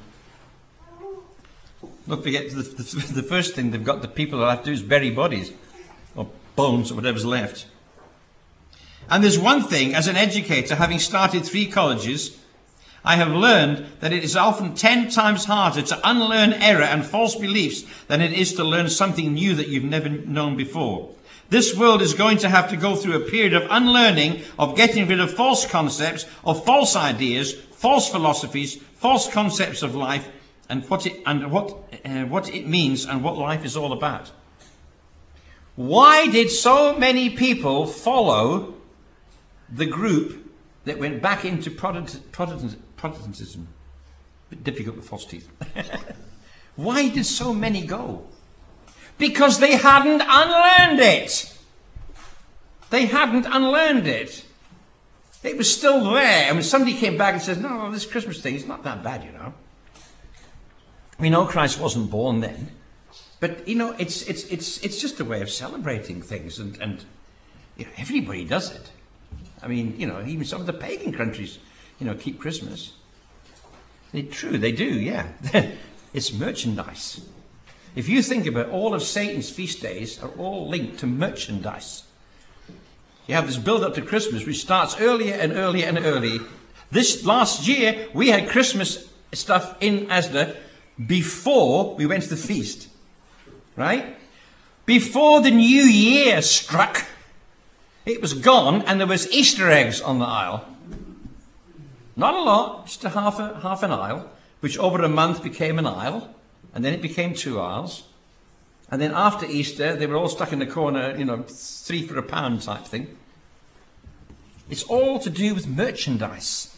Don't forget, the, the, the first thing they've got the people will have to do is bury bodies, or bones, or whatever's left. And there's one thing, as an educator, having started three colleges, I have learned that it is often ten times harder to unlearn error and false beliefs than it is to learn something new that you've never known before. This world is going to have to go through a period of unlearning, of getting rid of false concepts, of false ideas, false philosophies, false concepts of life, and what it, and what, uh, what it means and what life is all about. Why did so many people follow the group that went back into Protestant, Protestant, Protestantism? A bit difficult with false teeth. Why did so many go? Because they hadn't unlearned it. They hadn't unlearned it. It was still there. I mean, somebody came back and said, no, this Christmas thing is not that bad, you know. We know Christ wasn't born then. But, you know, it's it's it's it's just a way of celebrating things. And, and you know, everybody does it. I mean, you know, even some of the pagan countries, you know, keep Christmas. They, true, they do, yeah. It's merchandise. If you think about it, all of Satan's feast days are all linked to merchandise. You have this build up to Christmas, which starts earlier and earlier and earlier. This last year, we had Christmas stuff in Asda before we went to the feast. Right? Before the new year struck, it was gone and there was Easter eggs on the aisle. Not a lot, just a half, a, half an aisle, which over a month became an aisle, and then it became two aisles. And then after Easter, they were all stuck in the corner, you know, three for a pound type thing. It's all to do with merchandise.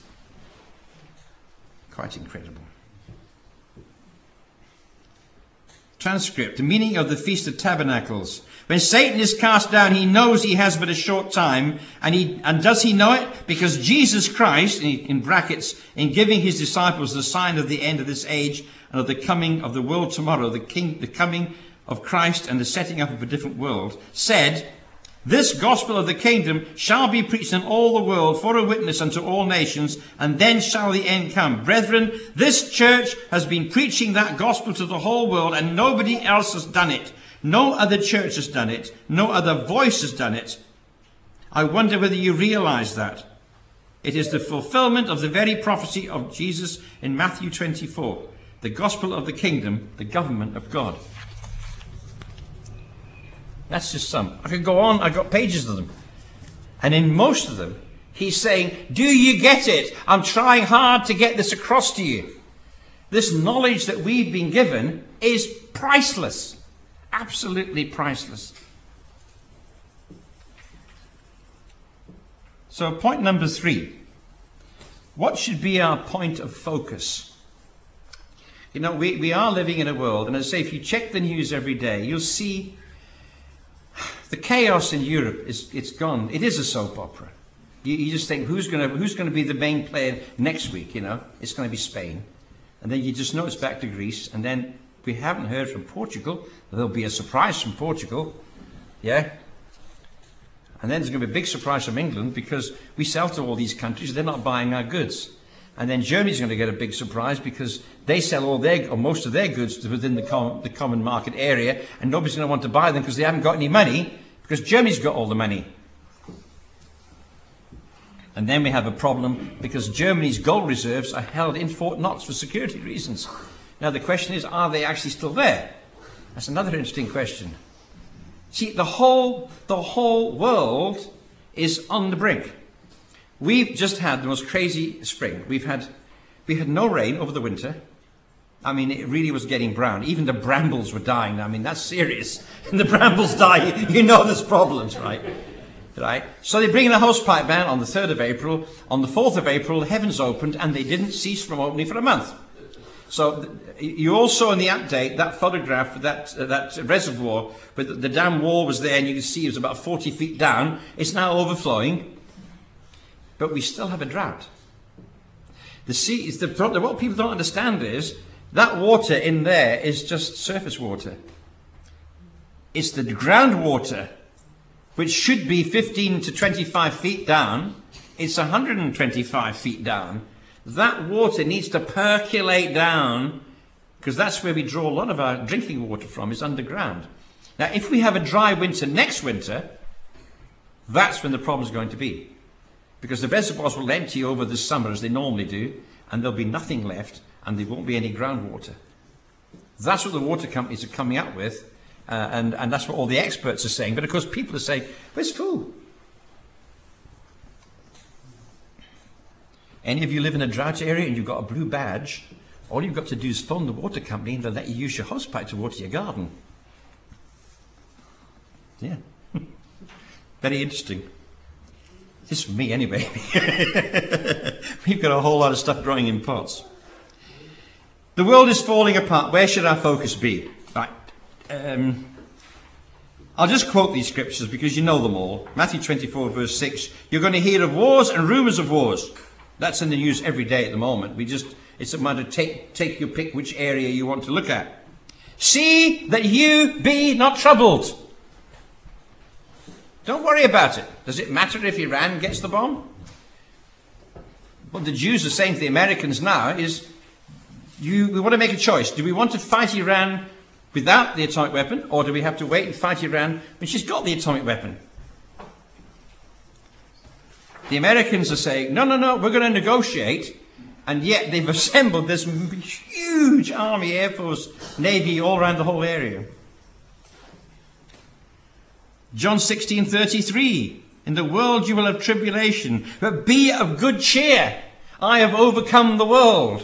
Quite incredible. Transcript, the meaning of the Feast of Tabernacles. When Satan is cast down, he knows he has but a short time. And he and does he know it? Because Jesus Christ, in brackets, in giving his disciples the sign of the end of this age and of the coming of the world tomorrow, the king, the coming of Christ and the setting up of a different world, said, this gospel of the kingdom shall be preached in all the world for a witness unto all nations, and then shall the end come. Brethren, this church has been preaching that gospel to the whole world, and nobody else has done it. No other church has done it. No other voice has done it. I wonder whether you realize that. It is the fulfillment of the very prophecy of Jesus in Matthew twenty-four. The gospel of the kingdom, the government of God. That's just some. I could go on. I've got pages of them. And in most of them, he's saying, do you get it? I'm trying hard to get this across to you. This knowledge that we've been given is priceless. Absolutely priceless. So point number three. What should be our point of focus? You know, we, we are living in a world, and as I say, if you check the news every day, you'll see the chaos in Europe is it's gone. It is a soap opera. You, you just think, who's going to who's going to be the main player next week? You know, it's going to be Spain, and then you just know it's back to Greece, and then we haven't heard from Portugal. There'll be a surprise from Portugal, yeah. And then there's going to be a big surprise from England because we sell to all these countries. They're not buying our goods, and then Germany's going to get a big surprise because they sell all their or most of their goods within the, com the common market area, and nobody's going to want to buy them because they haven't got any money. Because Germany's got all the money. And then we have a problem because Germany's gold reserves are held in Fort Knox for security reasons. Now the question is, are they actually still there? That's another interesting question. See, the whole, the whole world is on the brink. We've just had the most crazy spring. We've had, we had no rain over the winter. I mean, it really was getting brown. Even the brambles were dying. I mean, that's serious. And the brambles die, you know there's problems, right? Right? So they bring in a hosepipe ban on the third of April. On the fourth of April, the heavens opened, and they didn't cease from opening for a month. So you also in the update, that photograph, that, uh, that reservoir, where the, the dam wall was there, and you can see it was about forty feet down. It's now overflowing. But we still have a drought. The sea is the, what people don't understand is, that water in there is just surface water. It's the groundwater which should be fifteen to twenty-five feet down, it's one hundred twenty-five feet down. That water needs to percolate down, because that's where we draw a lot of our drinking water from, is underground. Now, if we have a dry winter next winter, that's when the problem's going to be. Because the reservoirs will empty over the summer as they normally do, and there'll be nothing left, and there won't be any groundwater. That's what the water companies are coming up with, uh, and, and that's what all the experts are saying. But of course, people are saying, well, it's full. Any of you live in a drought area and you've got a blue badge, all you've got to do is phone the water company and they'll let you use your hosepipe to water your garden. Yeah. Very interesting. This is me anyway. We've got a whole lot of stuff growing in pots. The world is falling apart. Where should our focus be? Right. Um, I'll just quote these scriptures because you know them all. Matthew twenty-four verse six. You're going to hear of wars and rumours of wars. That's in the news every day at the moment. We just, it's a matter of take, take your pick which area you want to look at. See that you be not troubled. Don't worry about it. Does it matter if Iran gets the bomb? What the Jews are saying to the Americans now is, you, we want to make a choice. Do we want to fight Iran without the atomic weapon, or do we have to wait and fight Iran when she's got the atomic weapon? The Americans are saying, no, no, no, we're going to negotiate, and yet they've assembled this huge army, air force, navy all around the whole area. John sixteen thirty-three, in the world you will have tribulation, but be of good cheer. I have overcome the world.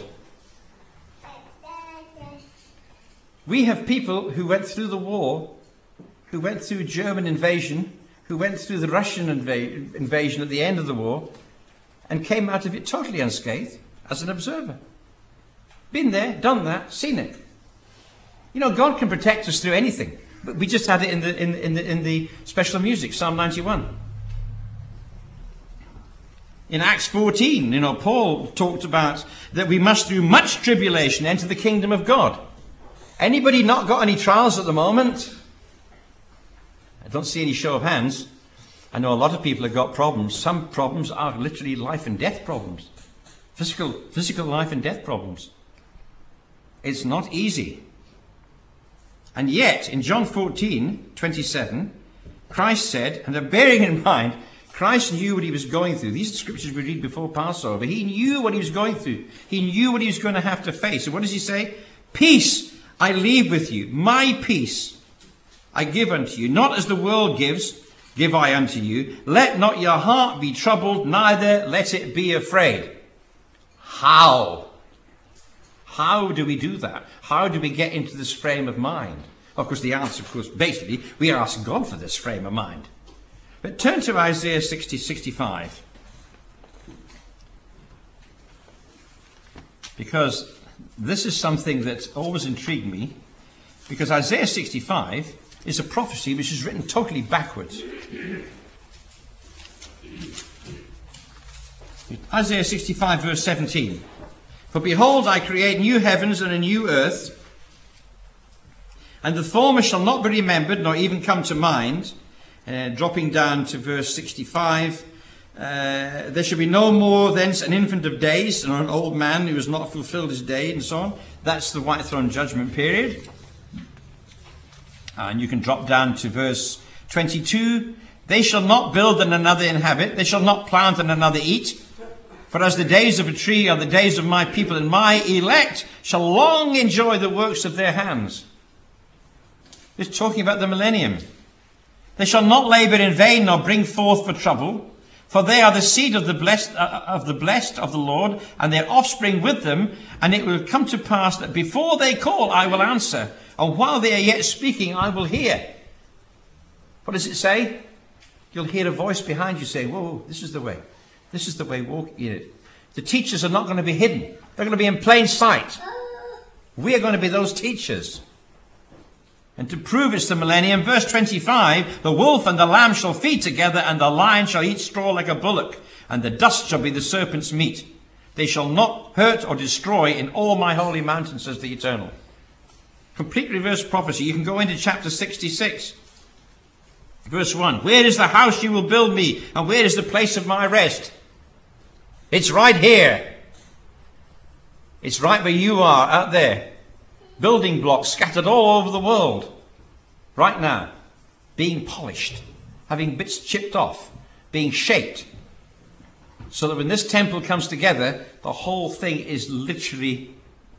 We have people who went through the war, who went through German invasion, who went through the Russian inv- invasion at the end of the war, and came out of it totally unscathed as an observer. Been there, done that, seen it. You know, God can protect us through anything. But we just had it in the, in, in the, in the special music, Psalm ninety-one. In Acts fourteen, you know, Paul talked about that we must through much tribulation enter the kingdom of God. Anybody not got any trials at the moment? I don't see any show of hands. I know a lot of people have got problems. Some problems are literally life and death problems. Physical, physical life and death problems. It's not easy. And yet, in John fourteen twenty-seven, Christ said, and bearing in mind, Christ knew what he was going through. These are the scriptures we read before Passover. He knew what he was going through. He knew what he was going to have to face. And what does he say? Peace I leave with you. My peace I give unto you. Not as the world gives, give I unto you. Let not your heart be troubled, neither let it be afraid. How? How do we do that? How do we get into this frame of mind? Of course, the answer, of course, basically, we ask God for this frame of mind. But turn to Isaiah sixty, sixty-five. Because this is something that always intrigued me. Because Isaiah sixty-five is a prophecy which is written totally backwards. Isaiah sixty-five verse seventeen. For behold, I create new heavens and a new earth, and the former shall not be remembered, nor even come to mind. Uh, dropping down to verse sixty-five. Uh, there shall be no more thence an infant of days, nor an old man who has not fulfilled his day, and so on. That's the white throne judgment period. And you can drop down to verse twenty-two. They shall not build and another inhabit. They shall not plant and another eat. For as the days of a tree are the days of my people, and my elect shall long enjoy the works of their hands. It's talking about the millennium. They shall not labour in vain, nor bring forth for trouble. For they are the seed of the blessed uh, of the blessed of the Lord, and their offspring with them. And it will come to pass that before they call, I will answer. And while they are yet speaking, I will hear. What does it say? You'll hear a voice behind you saying, whoa, this is the way. This is the way, walk in it. The teachers are not going to be hidden. They're going to be in plain sight. We are going to be those teachers. And to prove it's the millennium, verse twenty-five, the wolf and the lamb shall feed together, and the lion shall eat straw like a bullock, and the dust shall be the serpent's meat. They shall not hurt or destroy in all my holy mountain, says the Eternal. Complete reverse prophecy. You can go into chapter sixty-six. Verse one, where is the house you will build me, and where is the place of my rest? It's right here. It's right where you are, out there. Building blocks scattered all over the world. Right now. Being polished. Having bits chipped off. Being shaped. So that when this temple comes together, the whole thing is literally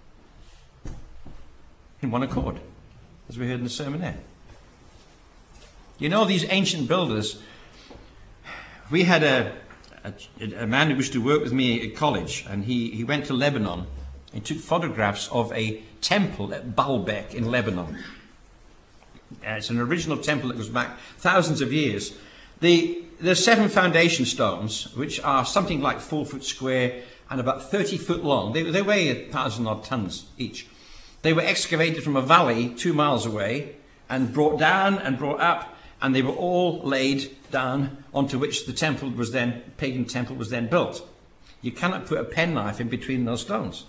in one accord. As we heard in the sermon there. You know, these ancient builders, we had a, a, a man who used to work with me at college, and he, he went to Lebanon and took photographs of a temple at Baalbek in Lebanon. Uh, it's an original temple that goes back thousands of years. The, there's seven foundation stones, which are something like four foot square and about thirty foot long. They, they weigh a thousand odd tons each. They were excavated from a valley two miles away and brought down and brought up. And they were all laid down onto which the temple was then, pagan temple was then built. You cannot put a penknife in between those stones.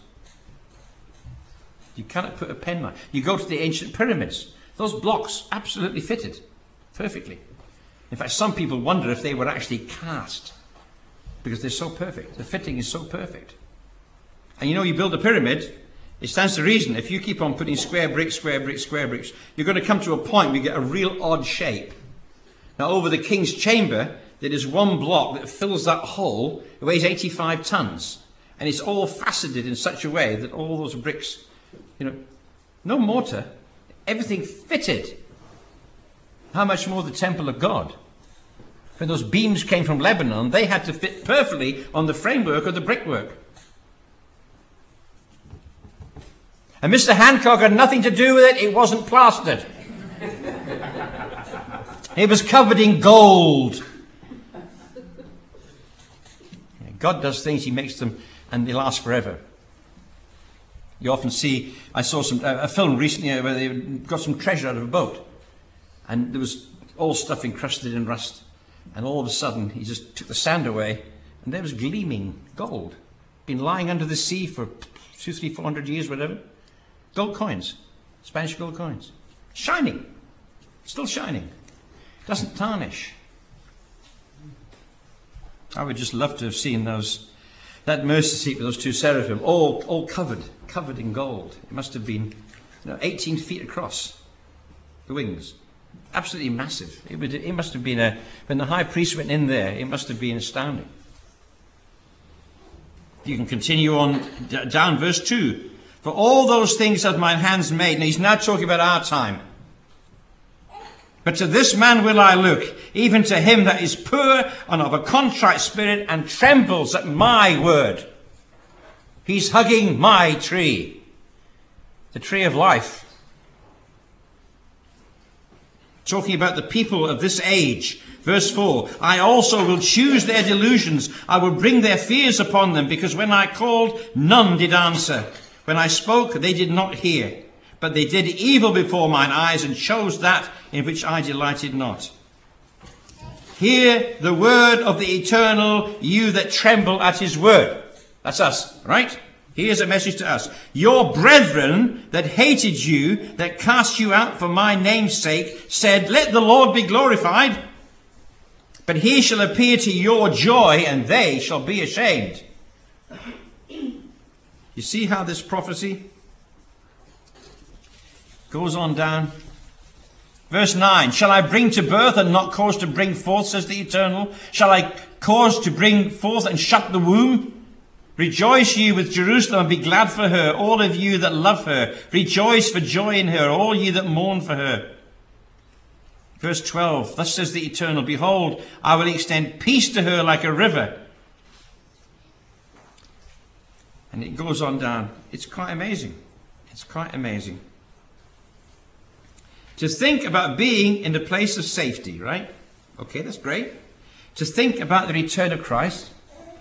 You cannot put a penknife. You go to the ancient pyramids. Those blocks absolutely fitted perfectly. In fact, some people wonder if they were actually cast because they're so perfect. The fitting is so perfect. And you know, you build a pyramid, it stands to reason. If you keep on putting square bricks, square bricks, square bricks, you're going to come to a point where you get a real odd shape. Now, over the king's chamber, there is one block that fills that hole. It weighs eighty-five tons. And it's all faceted in such a way that all those bricks, you know, no mortar, everything fitted. How much more the temple of God? When those beams came from Lebanon, they had to fit perfectly on the framework of the brickwork. And Mister Hancock had nothing to do with it. It wasn't plastered. It was covered in gold. God does things, he makes them, and they last forever. You often see, I saw some a film recently where they got some treasure out of a boat. And there was all stuff encrusted in rust. And all of a sudden, he just took the sand away, and there was gleaming gold. Been lying under the sea for two, three, four hundred years, whatever. Gold coins. Spanish gold coins. Shining. Still shining. Doesn't tarnish. I would just love to have seen those, that mercy seat with those two seraphim, all, all covered, covered in gold. It must have been, you know, eighteen feet across, the wings. Absolutely massive. It, would, it must have been a, when the high priest went in there, it must have been astounding. You can continue on d- down verse two. For all those things that my hands made. Now he's now talking about our time. But to this man will I look, even to him that is poor and of a contrite spirit and trembles at my word. He's hugging my tree, the tree of life. Talking about the people of this age. Verse four, I also will choose their delusions. I will bring their fears upon them, because when I called, none did answer. When I spoke, they did not hear. But they did evil before mine eyes, and chose that in which I delighted not. Hear the word of the Eternal, you that tremble at his word. That's us, right? Here's a message to us. Your brethren that hated you, that cast you out for my name's sake, said, let the Lord be glorified. But he shall appear to your joy, and they shall be ashamed. You see how this prophecy goes on down. Verse nine, shall I bring to birth and not cause to bring forth, says the Eternal? Shall I cause to bring forth and shut the womb? Rejoice ye with Jerusalem and be glad for her, all of you that love her. Rejoice for joy in her, all ye that mourn for her. Verse twelve, thus says the Eternal, behold, I will extend peace to her like a river. And it goes on down. It's quite amazing. It's quite amazing. To think about being in the place of safety, right? Okay, that's great. To think about the return of Christ.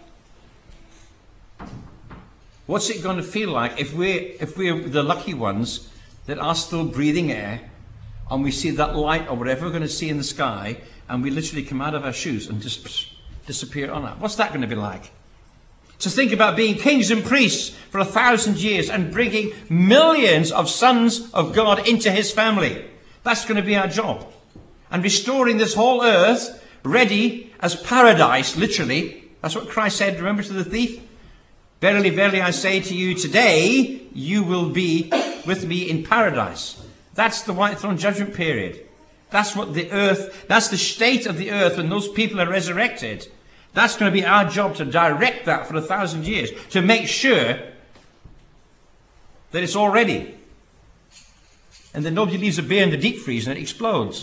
What's it going to feel like if we're, if we're the lucky ones that are still breathing air, and we see that light or whatever we're going to see in the sky, and we literally come out of our shoes and just disappear on it? What's that going to be like? To think about being kings and priests for a thousand years and bringing millions of sons of God into his family. That's going to be our job. and restoring this whole earth ready as paradise, literally. That's what Christ said, remember, to the thief? Verily, verily, I say to you, today you will be with me in paradise. That's the white throne judgment period. That's what the earth, that's the state of the earth when those people are resurrected. That's going to be our job, to direct that for a thousand years, to make sure that it's all ready. And then nobody leaves a beer in the deep freeze and it explodes.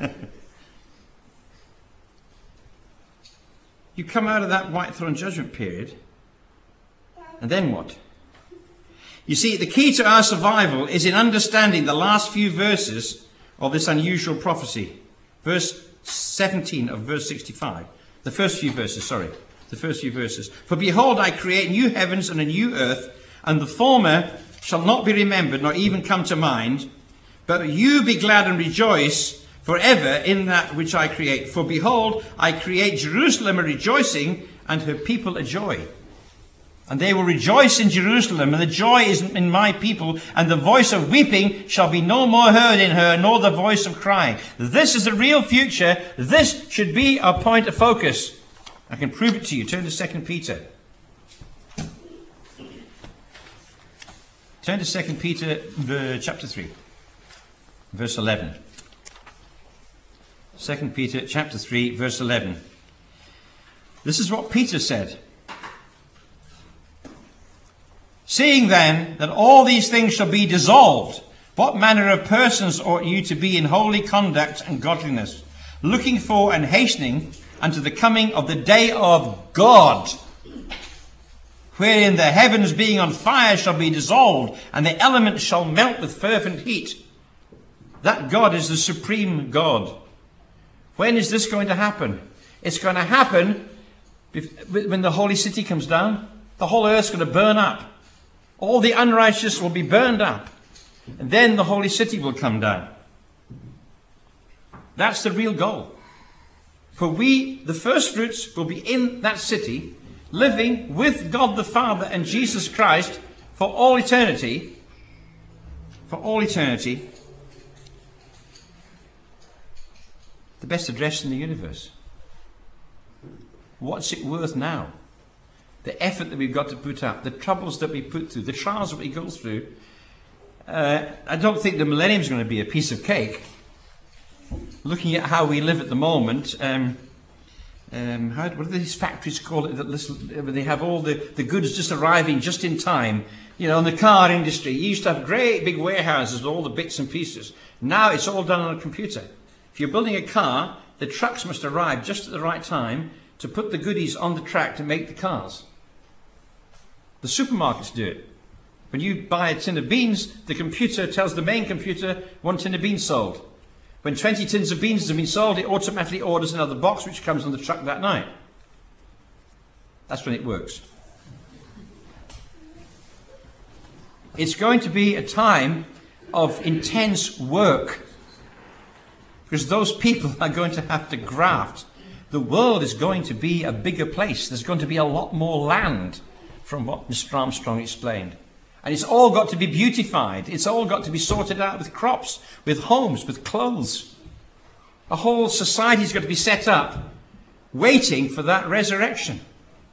You come out of that white throne judgment period, and then what? You see, the key to our survival is in understanding the last few verses of this unusual prophecy. Verse seventeen of verse sixty-five. The first few verses, sorry. The first few verses. For behold, I create new heavens and a new earth, and the former shall not be remembered, nor even come to mind. But you be glad and rejoice forever in that which I create. For behold, I create Jerusalem a rejoicing, and her people a joy. And they will rejoice in Jerusalem, and the joy is in my people, and the voice of weeping shall be no more heard in her, nor the voice of crying. This is the real future. This should be our point of focus. I can prove it to you. Turn to Second Peter. Turn to Second Peter chapter three, verse eleven. Second Peter chapter three, verse eleven. This is what Peter said. Seeing then that all these things shall be dissolved, what manner of persons ought you to be in holy conduct and godliness, looking for and hastening unto the coming of the day of God, wherein the heavens being on fire shall be dissolved, and the elements shall melt with fervent heat. That God is the supreme God. When is this going to happen? It's going to happen when the holy city comes down. The whole earth's going to burn up. All the unrighteous will be burned up. And then the holy city will come down. That's the real goal. For we, the first fruits, will be in that city, living with God the Father and Jesus Christ for all eternity. For all eternity. The best address in the universe. What's it worth now? The effort that we've got to put up, the troubles that we put through, the trials that we go through. Uh, I don't think the millennium is going to be a piece of cake. Looking at how we live at the moment, um, um, how, what do these factories call it? That listen, they have all the, the goods just arriving just in time. You know, in the car industry, you used to have great big warehouses with all the bits and pieces. Now it's all done on a computer. If you're building a car, the trucks must arrive just at the right time to put the goodies on the track to make the cars. The supermarkets do it. When you buy a tin of beans, the computer tells the main computer one tin of beans sold. When twenty tins of beans have been sold, it automatically orders another box which comes on the truck that night. That's when it works. It's going to be a time of intense work, because those people are going to have to graft. The world is going to be a bigger place. There's going to be a lot more land, from what Mister Armstrong explained. And it's all got to be beautified. It's all got to be sorted out with crops, with homes, with clothes. A whole society's got to be set up, waiting for that resurrection.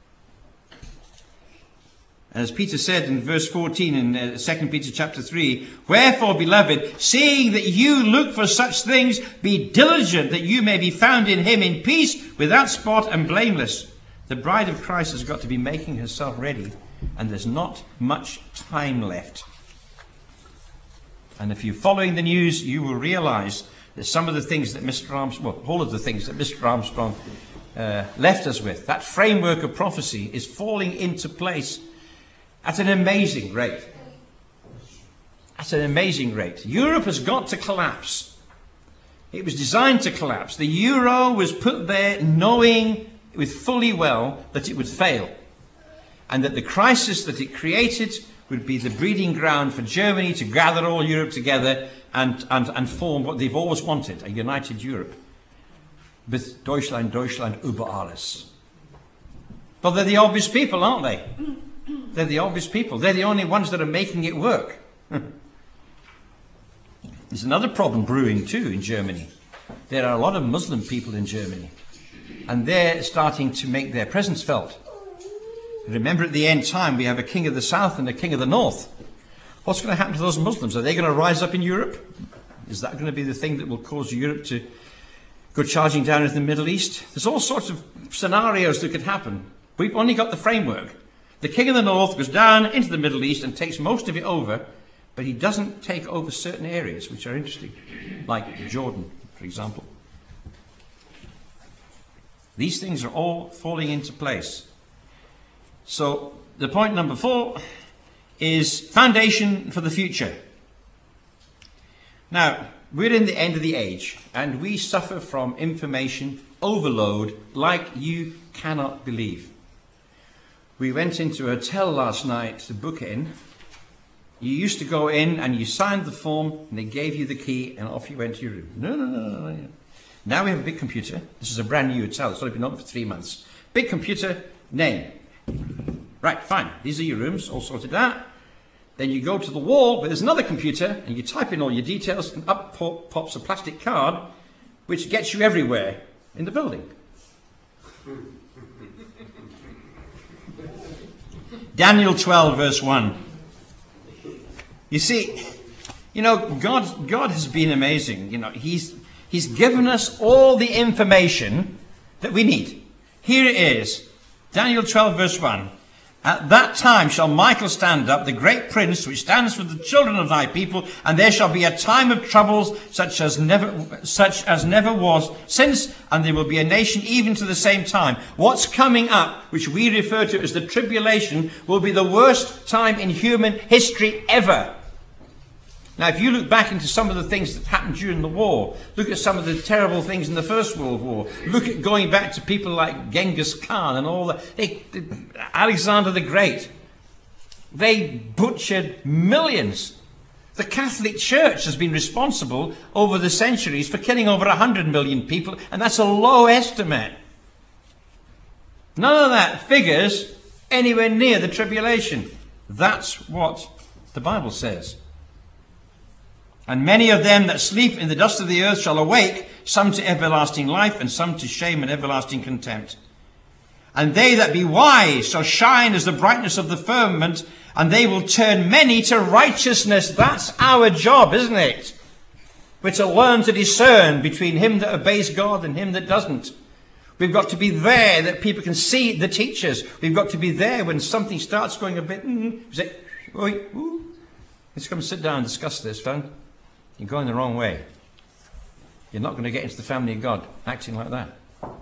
As Peter said in verse fourteen in uh, Second Peter chapter three, wherefore, beloved, seeing that you look for such things, be diligent that you may be found in him in peace, without spot and blameless. The bride of Christ has got to be making herself ready, and there's not much time left. And if you're following the news, you will realize that some of the things that Mister Armstrong, well, all of the things that Mister Armstrong uh, left us with, that framework of prophecy is falling into place at an amazing rate. At an amazing rate. Europe has got to collapse. It was designed to collapse. The euro was put there knowing with fully well that it would fail, and that the crisis that it created would be the breeding ground for Germany to gather all Europe together and, and, and form what they've always wanted, a united Europe. With Deutschland, Deutschland über alles. But they're the obvious people, aren't they? They're the obvious people. They're the only ones that are making it work. There's another problem brewing too in Germany. there are a lot of Muslim people in Germany, and they're starting to make their presence felt. Remember, at the end time, we have a king of the south and a king of the north. What's going to happen to those Muslims? Are they going to rise up in Europe? Is that going to be the thing that will cause Europe to go charging down into the Middle East? There's all sorts of scenarios that could happen. We've only got the framework. The king of the north goes down into the Middle East and takes most of it over, but he doesn't take over certain areas which are interesting, like Jordan, for example. These things are all falling into place. So the point number four is foundation for the future. Now, we're in the end of the age, and we suffer from information overload like you cannot believe. We went into a hotel last night to book in. You used to go in and you signed the form and they gave you the key and off you went to your room. No, no, no, no, no. Now we have a big computer. This is a brand new hotel. It's only been open for three months. Big computer, name. Right, fine. These are your rooms, all sorted out. Then you go to the wall where there's another computer and you type in all your details and up pop, pops a plastic card which gets you everywhere in the building. Daniel twelve verse one. You see, you know, God, God has been amazing. You know, He's, He's given us all the information that we need. Here it is. Daniel twelve verse one. At that time shall Michael stand up, the great prince, which stands for the children of thy people, and there shall be a time of troubles such as never, such as never was since, and there will be a nation even to the same time. What's coming up, which we refer to as the tribulation, will be the worst time in human history ever. Now, if you look back into some of the things that happened during the war, look at some of the terrible things in the First World War, look at going back to people like Genghis Khan and all that, they, Alexander the Great, they butchered millions. The Catholic Church has been responsible over the centuries for killing over one hundred million people, and that's a low estimate. None of that figures anywhere near the tribulation. That's what the Bible says. And many of them that sleep in the dust of the earth shall awake, some to everlasting life, and some to shame and everlasting contempt. And they that be wise shall shine as the brightness of the firmament, and they will turn many to righteousness. That's our job, isn't it? We're to learn to discern between him that obeys God and him that doesn't. We've got to be there that people can see the teachers. We've got to be there when something starts going a bit, mm, say, oi, ooh. Let's come and sit down and discuss this, friend. You're going the wrong way. You're not going to get into the family of God acting like that.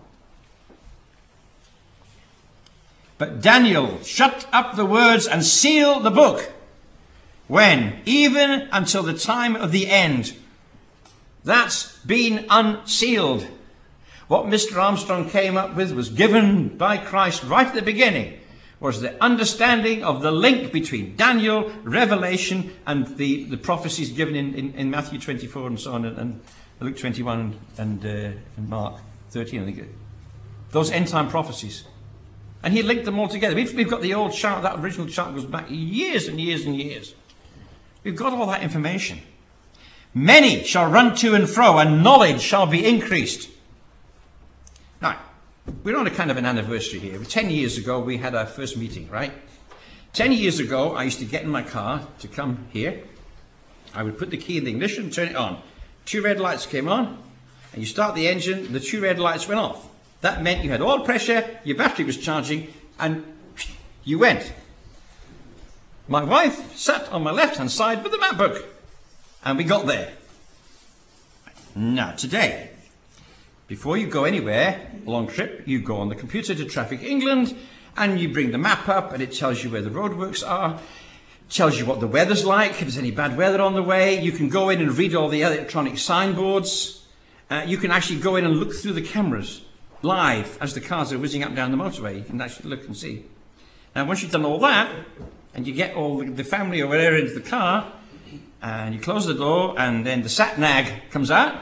But Daniel, shut up the words and seal the book. When? Even until the time of the end. That's been unsealed. What Mister Armstrong came up with was given by Christ right at the beginning. Was the understanding of the link between Daniel, Revelation, and the, the prophecies given in, in, in Matthew twenty-four and so on, and, and Luke twenty-one and, uh, and Mark thirteen, I think. Those end-time prophecies. And he linked them all together. We've, we've got the old chart, that original chart goes back years and years and years. We've got all that information. Many shall run to and fro, and knowledge shall be increased. Now, we're on a kind of an anniversary here. Ten years ago, we had our first meeting, right? Ten years ago, I used to get in my car to come here. I would put the key in the ignition, turn it on. Two red lights came on, and you start the engine, the two red lights went off. That meant you had oil pressure, your battery was charging, and you went. My wife sat on my left-hand side with the map book, and we got there. Now, today, before you go anywhere, a long trip, you go on the computer to Traffic England, and you bring the map up, and it tells you where the roadworks are, tells you what the weather's like, if there's any bad weather on the way. You can go in and read all the electronic signboards. Uh, you can actually go in and look through the cameras live as the cars are whizzing up and down the motorway. You can actually look and see. Now, once you've done all that, and you get all the family or whatever into the car, and you close the door, and then the sat-nag comes out.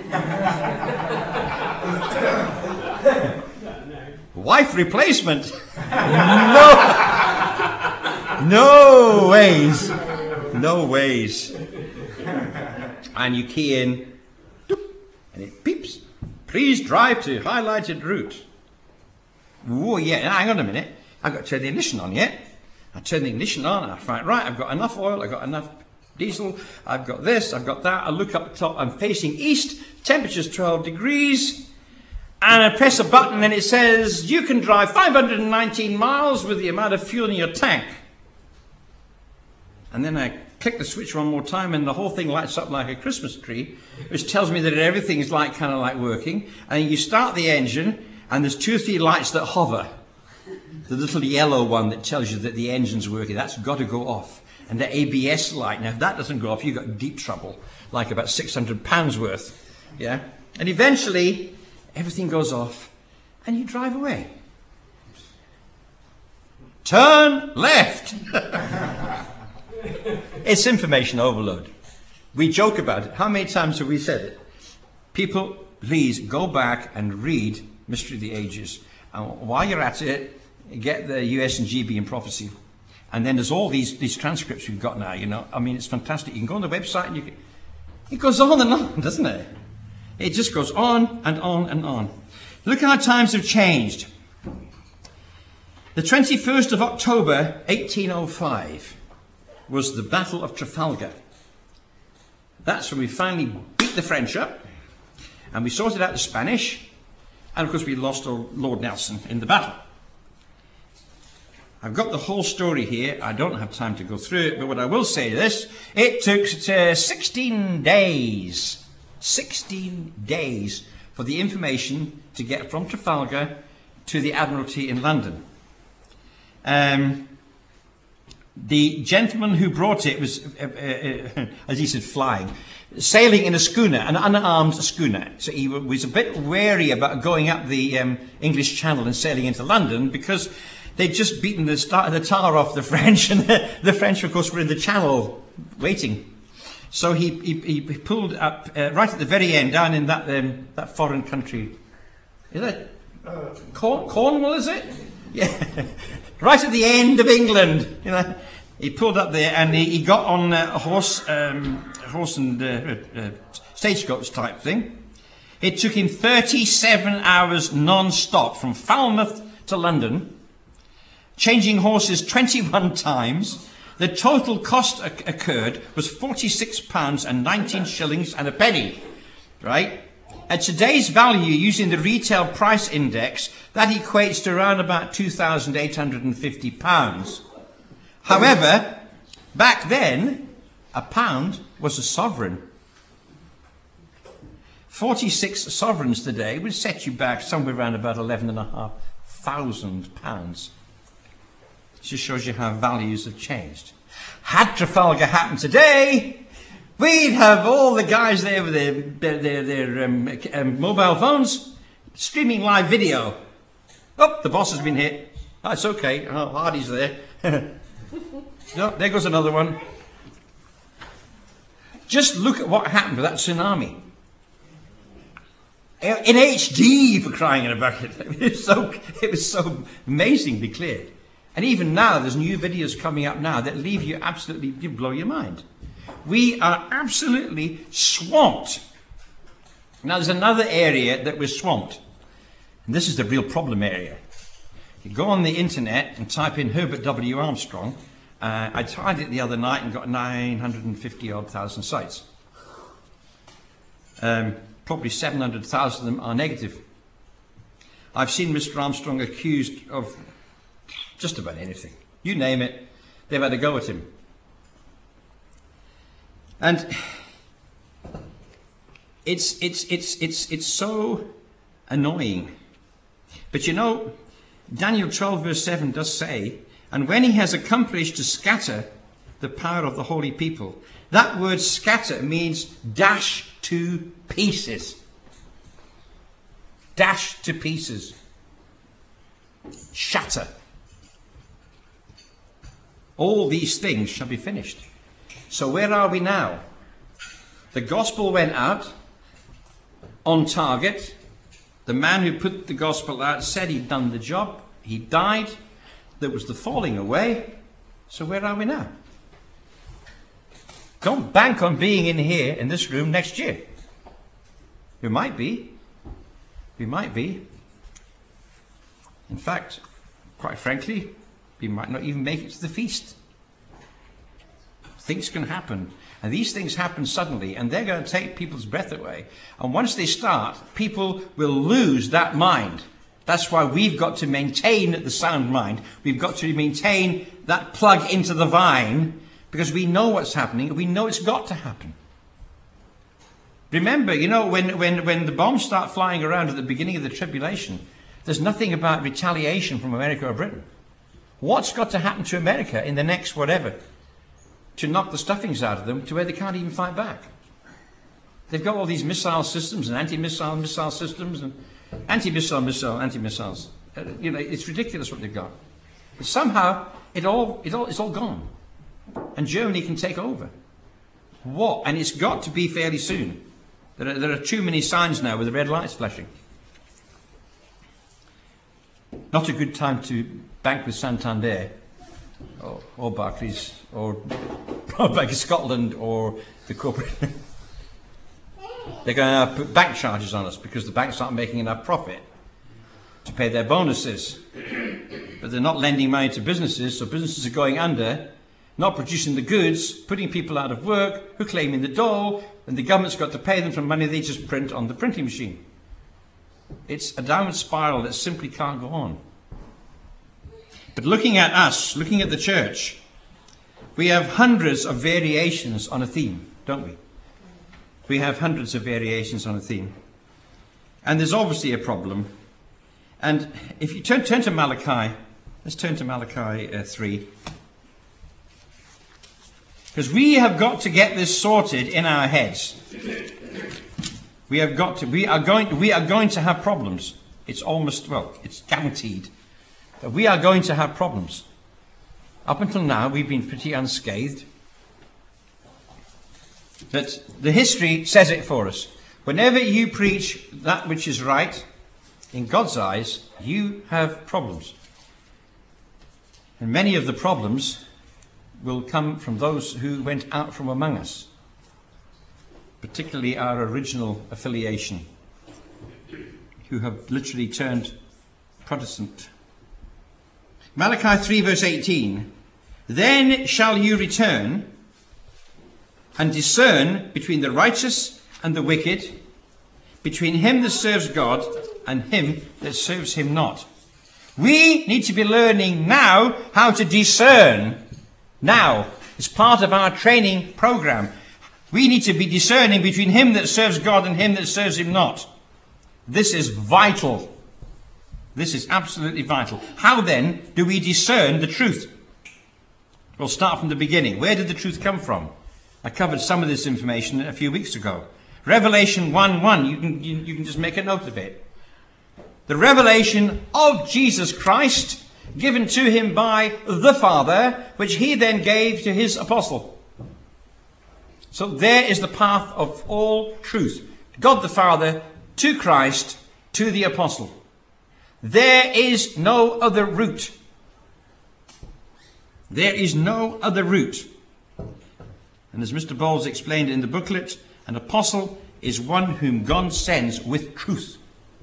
Wife replacement. No. No ways. No ways. And you key in. And it beeps. Please drive to highlighted route. Oh yeah, hang on a minute. I've got to turn the ignition on yet. I turn the ignition on, I find, right, I've got enough oil, I've got enough diesel, I've got this, I've got that. I look up the top, I'm facing east, temperature's twelve degrees, and I press a button and it says, you can drive five hundred nineteen miles with the amount of fuel in your tank. And then I click the switch one more time and the whole thing lights up like a Christmas tree, which tells me that everything's like kind of like working. And you start the engine and there's two or three lights that hover. The little yellow one that tells you that the engine's working, that's got to go off. And the A B S light, now if that doesn't go off, you've got deep trouble, like about six hundred pounds worth. Yeah? And eventually, everything goes off and you drive away. Turn left! It's information overload. We joke about it. How many times have we said it? People, please go back and read Mystery of the Ages. And while you're at it, get the U S and G B in prophecy. And then there's all these, these transcripts we've got now, you know. I mean, it's fantastic. You can go on the website and you can... It goes on and on, doesn't it? It just goes on and on and on. Look how times have changed. The twenty-first of October, eighteen oh five, was the Battle of Trafalgar. That's when we finally beat the French up. And we sorted out the Spanish. And of course we lost Lord Nelson in the battle. I've got the whole story here. I don't have time to go through it, but what I will say is this. It took uh, sixteen days, sixteen days for the information to get from Trafalgar to the Admiralty in London. Um, the gentleman who brought it was, uh, uh, as he said, flying, sailing in a schooner, an unarmed schooner. So he was a bit wary about going up the um, English Channel and sailing into London because they'd just beaten the, star, the tar off the French, and the, the French, of course, were in the Channel waiting. So he, he, he pulled up uh, right at the very end, down in that um, that foreign country. Is that uh, Corn, Cornwall? Is it? Yeah, right at the end of England. You know, he pulled up there and he, he got on uh, a horse, um, horse and uh, uh, stagecoach type thing. It took him thirty-seven hours non-stop from Falmouth to London, changing horses twenty-one times. The total cost occurred was forty-six pounds and nineteen shillings and a penny, right? At today's value, using the retail price index, that equates to around about two thousand eight hundred fifty pounds. However, back then, a pound was a sovereign. forty-six sovereigns today would set you back somewhere around about eleven and a half thousand pounds. Just shows you how values have changed. Had Trafalgar happened today, we'd have all the guys there with their, their, their, their um, um, mobile phones streaming live video. Oh, the boss has been hit. Oh, it's okay. Oh, Hardy's there. No, there goes another one. Just look at what happened with that tsunami. In H D, for crying in a bucket. It was so, it was so amazingly clear. And even now, there's new videos coming up now that leave you absolutely, you blow your mind. We are absolutely swamped. Now, there's another area that we're swamped. And this is the real problem area. You go on the internet and type in Herbert W. Armstrong. Uh, I tried it the other night and got nine hundred fifty odd thousand sites. Um, probably seven hundred thousand of them are negative. I've seen Mister Armstrong accused of just about anything. You name it, they've had a go at him. And it's, it's, it's, it's, it's so annoying. But you know, Daniel twelve verse seven does say, and when he has accomplished to scatter the power of the holy people. That word scatter means dash to pieces. Dash to pieces. Shatter. All these things shall be finished. So where are we now? The gospel went out on target. The man who put the gospel out said he'd done the job. He died. There was the falling away. So where are we now? Don't bank on being in here, in this room, next year. We might be. We might be. In fact, quite frankly, we might not even make it to the feast. Things can happen. And these things happen suddenly, and they're going to take people's breath away. And once they start, people will lose that mind. That's why we've got to maintain the sound mind. We've got to maintain that plug into the vine, because we know what's happening. We know it's got to happen. Remember, you know, when, when, when the bombs start flying around at the beginning of the tribulation, there's nothing about retaliation from America or Britain. What's got to happen to America in the next whatever to knock the stuffings out of them to where they can't even fight back? They've got all these missile systems and anti-missile missile systems and anti-missile missile anti-missiles. Uh, you know, it's ridiculous what they've got. But somehow it all it all it's all gone, and Germany can take over. What? And it's got to be fairly soon. There are, there are too many signs now with the red lights flashing. Not a good time to bank with Santander or, or Barclays or Bank of Scotland or the corporate. They're going to put bank charges on us because the banks aren't making enough profit to pay their bonuses. But they're not lending money to businesses, so businesses are going under, not producing the goods, putting people out of work, who claim in the dole, and the government's got to pay them for money they just print on the printing machine. It's a downward spiral that simply can't go on. But looking at us, looking at the church, we have hundreds of variations on a theme, don't we? We have hundreds of variations on a theme. And there's obviously a problem. And if you turn, turn to Malachi, let's turn to Malachi uh, three. Because we have got to get this sorted in our heads. We have got to, we are going, we are going to have problems. It's almost, well, it's guaranteed that we are going to have problems. Up until now, we've been pretty unscathed. But the history says it for us. Whenever you preach that which is right, in God's eyes, you have problems. And many of the problems will come from those who went out from among us, particularly our original affiliation, who have literally turned Protestant. Malachi three verse eighteen, then shall you return and discern between the righteous and the wicked, between him that serves God and him that serves him not. We need to be learning now how to discern. Now, it's part of our training program. We need to be discerning between him that serves God and him that serves him not. This is vital. This is absolutely vital. How then do we discern the truth? We'll start from the beginning. Where did the truth come from? I covered some of this information a few weeks ago. Revelation one one, you can, you, you can just make a note of it. The revelation of Jesus Christ given to him by the Father, which he then gave to his apostle. So there is the path of all truth. God the Father to Christ to the apostle. There is no other route. There is no other route. And as Mister Bowles explained in the booklet, an apostle is one whom God sends with truth.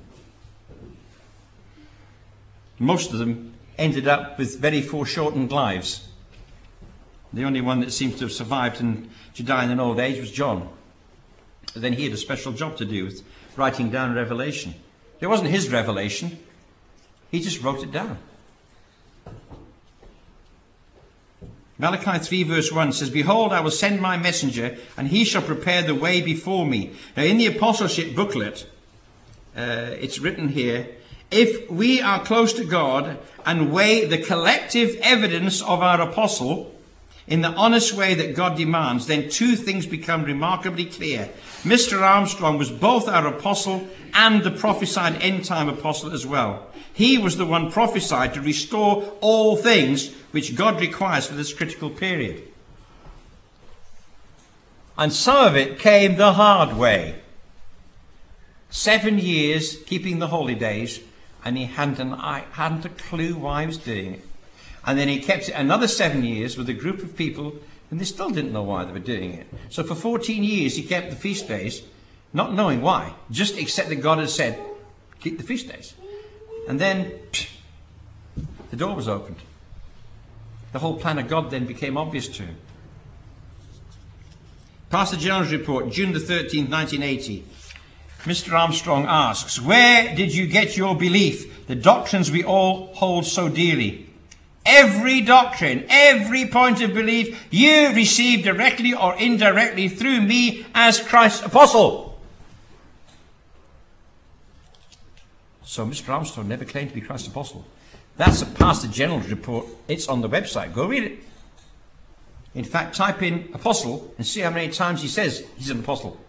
Most of them ended up with very foreshortened lives. The only one that seems to have survived and to die in an old age was John. But then he had a special job to do with writing down Revelation. It wasn't his revelation. He just wrote it down. Malachi three verse one says, behold, I will send my messenger, and he shall prepare the way before me. Now in the apostleship booklet, uh, it's written here, if we are close to God and weigh the collective evidence of our apostle in the honest way that God demands, then two things become remarkably clear. Mister Armstrong was both our apostle and the prophesied end-time apostle as well. He was the one prophesied to restore all things which God requires for this critical period. And some of it came the hard way. Seven years keeping the holy days, and he hadn't, an, I hadn't a clue why he was doing it. And then he kept it another seven years with a group of people, and they still didn't know why they were doing it. So for fourteen years he kept the feast days, not knowing why, just accept that God has said, keep the feast days. And then psh, the door was opened. The whole plan of God then became obvious to him. Pastor General's report, June the thirteenth, nineteen eighty. Mister Armstrong asks, where did you get your belief, the doctrines we all hold so dearly? Every doctrine, every point of belief you received directly or indirectly through me as Christ's apostle. So Mister Armstrong never claimed to be Christ's apostle. That's a Pastor General's report. It's on the website. Go read it. In fact, type in apostle and see how many times he says he's an apostle.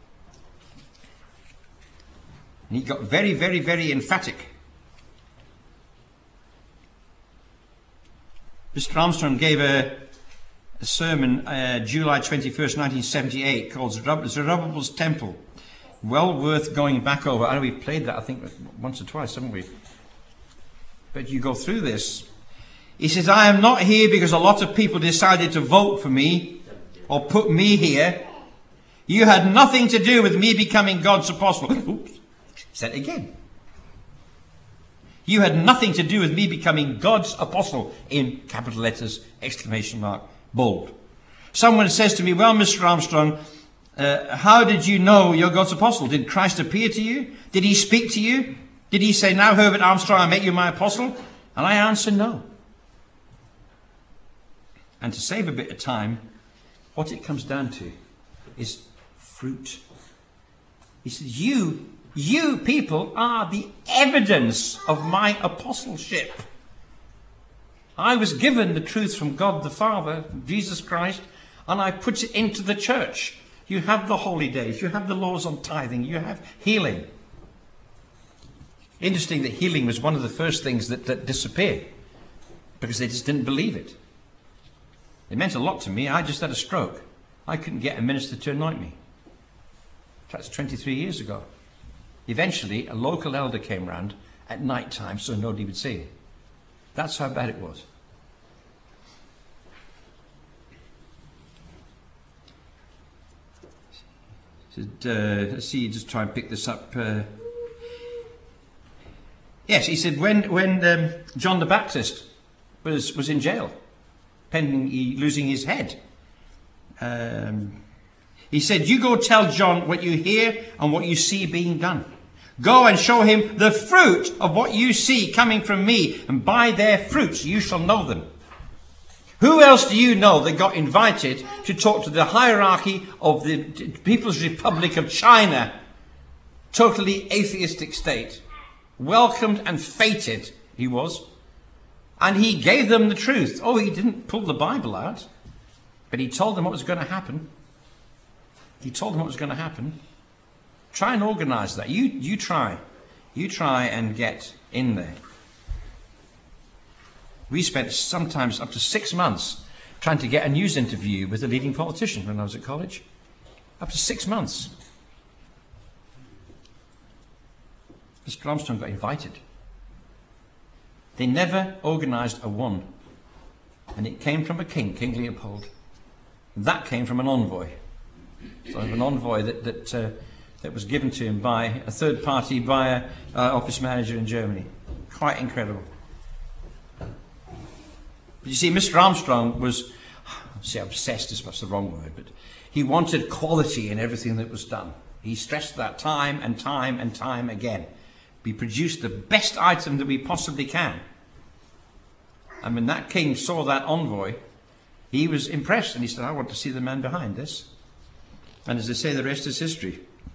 And he got very, very, very emphatic. Mister Armstrong gave a, a sermon uh, July twenty-first, nineteen seventy-eight called Zerubbabel's Temple. Well worth going back over. I know we've played that, I think, once or twice, haven't we? But you go through this. He says, I am not here because a lot of people decided to vote for me or put me here. You had nothing to do with me becoming God's apostle. Oops, said it again. You had nothing to do with me becoming God's apostle, in capital letters, exclamation mark, bold. Someone says to me, well, Mister Armstrong, uh, how did you know you're God's apostle? Did Christ appear to you? Did he speak to you? Did he say, now Herbert Armstrong, I make you my apostle? And I answer no. And to save a bit of time, what it comes down to is fruit. He says, you You people are the evidence of my apostleship. I was given the truth from God the Father, Jesus Christ, and I put it into the church. You have the holy days, you have the laws on tithing, you have healing. Interesting that healing was one of the first things that, that disappeared because they just didn't believe it. It meant a lot to me. I just had a stroke. I couldn't get a minister to anoint me. That's twenty-three years ago. Eventually, a local elder came round at night time so nobody would see it. That's how bad it was. So, uh, let's see, just try and pick this up. Uh, yes, he said when, when um, John the Baptist was, was in jail, pending he losing his head, um, he said, you go tell John what you hear and what you see being done. Go and show him the fruit of what you see coming from me, and by their fruits you shall know them. Who else do you know that got invited to talk to the hierarchy of the People's Republic of China, totally atheistic state? Welcomed and feted he was. And he gave them the truth. Oh, he didn't pull the Bible out, but he told them what was going to happen. He told them what was going to happen. Try and organise that. You, you try. You try and get in there. We spent sometimes up to six months trying to get a news interview with a leading politician when I was at college. Up to six months. Mister Armstrong got invited. They never organised a one. And it came from a king, King Leopold. That came from an envoy. So an envoy that that, uh, that was given to him by a third party, by an uh, office manager in Germany. Quite incredible. But you see, Mister Armstrong was, see, obsessed is perhaps the wrong word, but he wanted quality in everything that was done. He stressed that time and time and time again. We produced the best item that we possibly can. And when that king saw that envoy, he was impressed and he said, I want to see the man behind this. And as they say, the rest is history.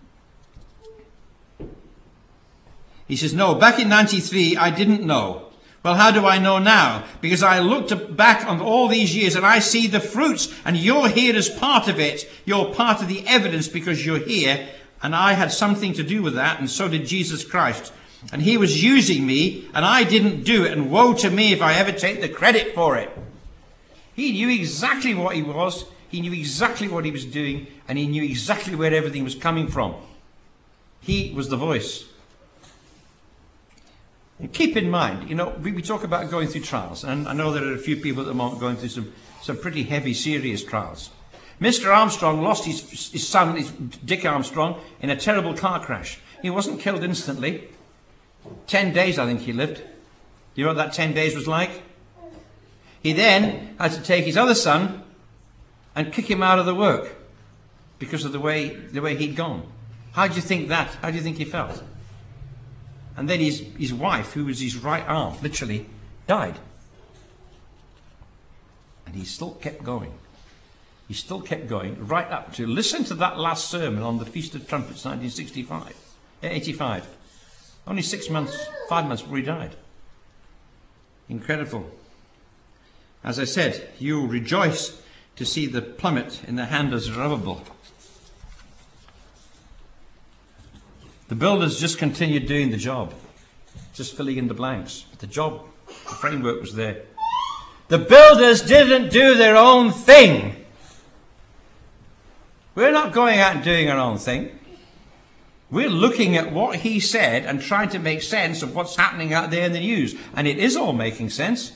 He says, no, back in ninety-three, I didn't know. Well, how do I know now? Because I looked back on all these years and I see the fruits, and you're here as part of it. You're part of the evidence because you're here, and I had something to do with that, and so did Jesus Christ. And he was using me, and I didn't do it, and woe to me if I ever take the credit for it. He knew exactly what he was, he knew exactly what he was doing, and he knew exactly where everything was coming from. He was the voice. And keep in mind, you know, we, we talk about going through trials, and I know there are a few people at the moment going through some, some pretty heavy, serious trials. Mister Armstrong lost his, his son, his Dick Armstrong, in a terrible car crash. He wasn't killed instantly. Ten days, I think, he lived. You know what that ten days was like? He then had to take his other son and kick him out of the work because of the way the way he'd gone. How do you think that? How do you think he felt? And then his, his wife, who was his right arm, literally died. And he still kept going. He still kept going right up to, listen to that last sermon on the Feast of Trumpets, nineteen sixty-five, eighty-five. Only six months, five months before he died. Incredible. As I said, you will rejoice to see the plummet in the hand of Zerubbabel. The builders just continued doing the job, just filling in the blanks. But the job, the framework was there. The builders didn't do their own thing. We're not going out and doing our own thing. We're looking at what he said and trying to make sense of what's happening out there in the news. And it is all making sense.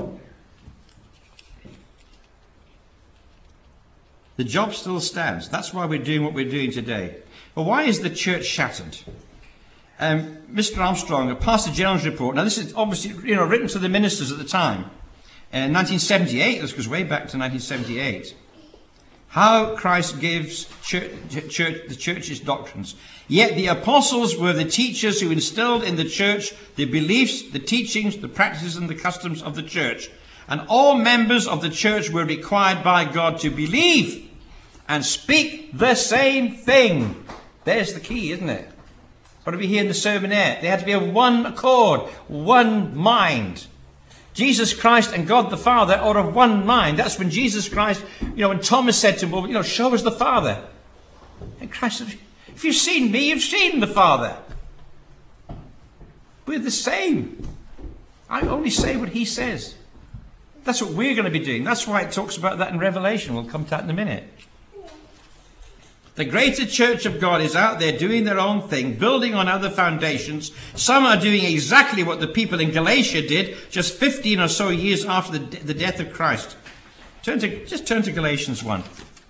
The job still stands. That's why we're doing what we're doing today. Well, why is the church shattered? Um, Mister Armstrong, a Pastor General's report. Now, this is obviously, you know, written to the ministers at the time. In nineteen seventy-eight, this goes way back to nineteen seventy-eight. How Christ gives church, church, the church's doctrines. Yet the apostles were the teachers who instilled in the church the beliefs, the teachings, the practices, and the customs of the church. And all members of the church were required by God to believe and speak the same thing. There's the key, isn't it? What do we hear in the sermonette? They had to be of one accord, one mind. Jesus Christ and God the Father are of one mind. That's when Jesus Christ, you know, when Thomas said to him, well, you know, show us the Father. And Christ said, if you've seen me, you've seen the Father. We're the same. I only say what he says. That's what we're going to be doing. That's why it talks about that in Revelation. We'll come to that in a minute. The greater church of God is out there doing their own thing, building on other foundations. Some are doing exactly what the people in Galatia did just fifteen or so years after the, the death of Christ. Turn to, just turn to Galatians one.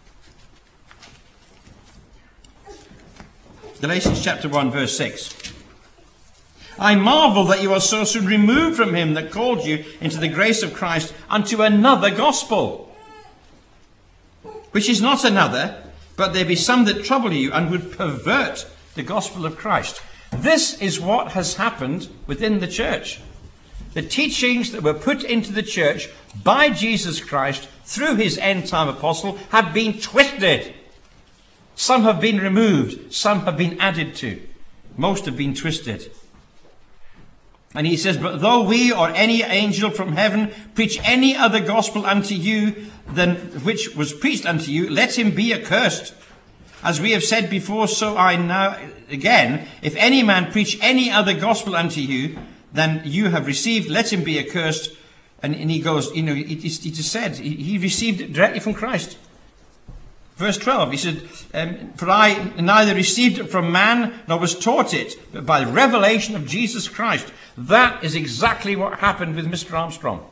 Galatians chapter one, verse six. I marvel that you are so soon removed from him that called you into the grace of Christ unto another gospel, which is not another, but there be some that trouble you and would pervert the gospel of Christ. This is what has happened within the church. The teachings that were put into the church by Jesus Christ through his end-time apostle have been twisted. Some have been removed, some have been added to. Most have been twisted. And he says, but though we or any angel from heaven preach any other gospel unto you than which was preached unto you, let him be accursed. As we have said before, so I now again, if any man preach any other gospel unto you than you have received, let him be accursed. And, and he goes, you know, he, he just said, he, he received it directly from Christ. Verse twelve, he said, um, for I neither received it from man, nor was taught it, but by the revelation of Jesus Christ. That is exactly what happened with Mister Armstrong.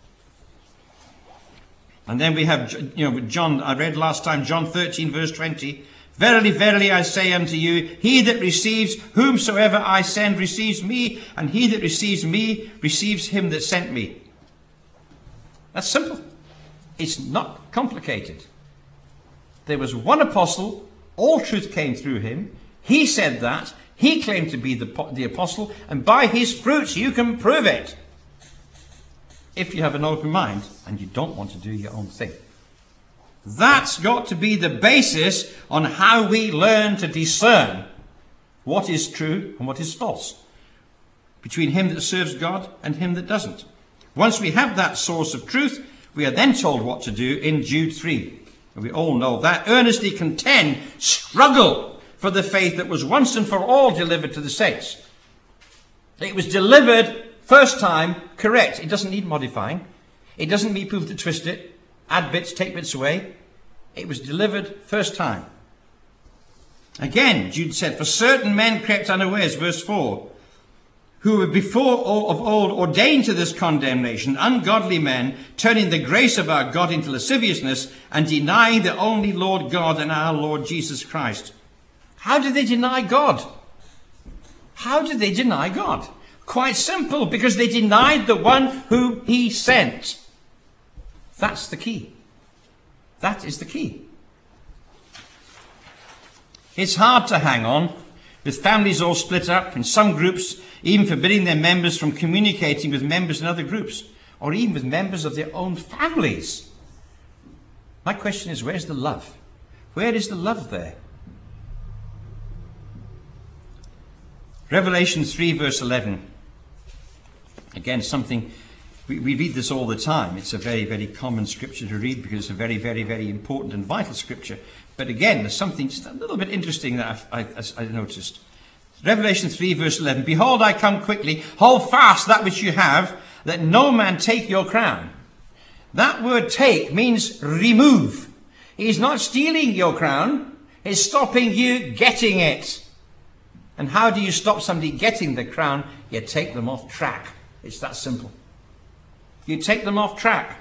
And then we have, you know, John, I read last time, John thirteen, verse twenty. Verily, verily, I say unto you, he that receives whomsoever I send receives me, and he that receives me receives him that sent me. That's simple. It's not complicated. There was one apostle, all truth came through him. He said that. He claimed to be the, the apostle, and by his fruits you can prove it. If you have an open mind and you don't want to do your own thing. That's got to be the basis on how we learn to discern what is true and what is false between him that serves God and him that doesn't. Once we have that source of truth, we are then told what to do in Jude three. We all know that. Earnestly contend, struggle for the faith that was once and for all delivered to the saints. It was delivered first time, correct. It doesn't need modifying. It doesn't need people to twist it, add bits, take bits away. It was delivered first time. Again, Jude said, for certain men crept unawares, verse four, who were before of old ordained to this condemnation, ungodly men, turning the grace of our God into lasciviousness and denying the only Lord God and our Lord Jesus Christ. How did they deny God? How did they deny God? Quite simple, because they denied the one whom he sent. That's the key. That is the key. It's hard to hang on, with families all split up, and some groups even forbidding their members from communicating with members in other groups, or even with members of their own families. My question is, where's the love? Where is the love there? Revelation three verse eleven. Again, something, we, we read this all the time. It's a very, very common scripture to read because it's a very, very, very important and vital scripture. But again, there's something just a little bit interesting that I've, I, I noticed. Revelation three verse eleven. Behold, I come quickly. Hold fast that which you have, that no man take your crown. That word take means remove. He's not stealing your crown. He's stopping you getting it. And how do you stop somebody getting the crown? You take them off track. It's that simple. You take them off track.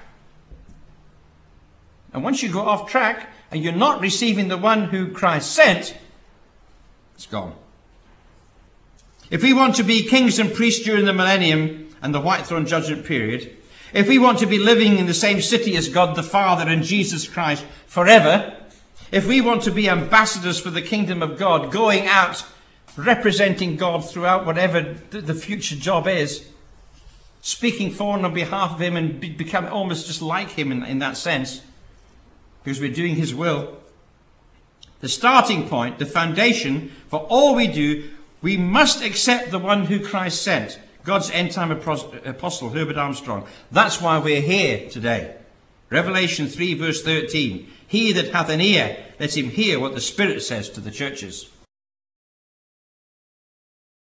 And once you go off track and you're not receiving the one who Christ sent, it's gone. If we want to be kings and priests during the millennium and the white throne judgment period, if we want to be living in the same city as God the Father and Jesus Christ forever, if we want to be ambassadors for the kingdom of God, going out representing God throughout whatever the future job is, speaking for and on behalf of him and be, become almost just like him in, in that sense, because we're doing his will. The starting point, the foundation for all we do, we must accept the one who Christ sent, God's end-time apostle, Herbert Armstrong. That's why we're here today. Revelation three verse thirteen. He that hath an ear, let him hear what the Spirit says to the churches.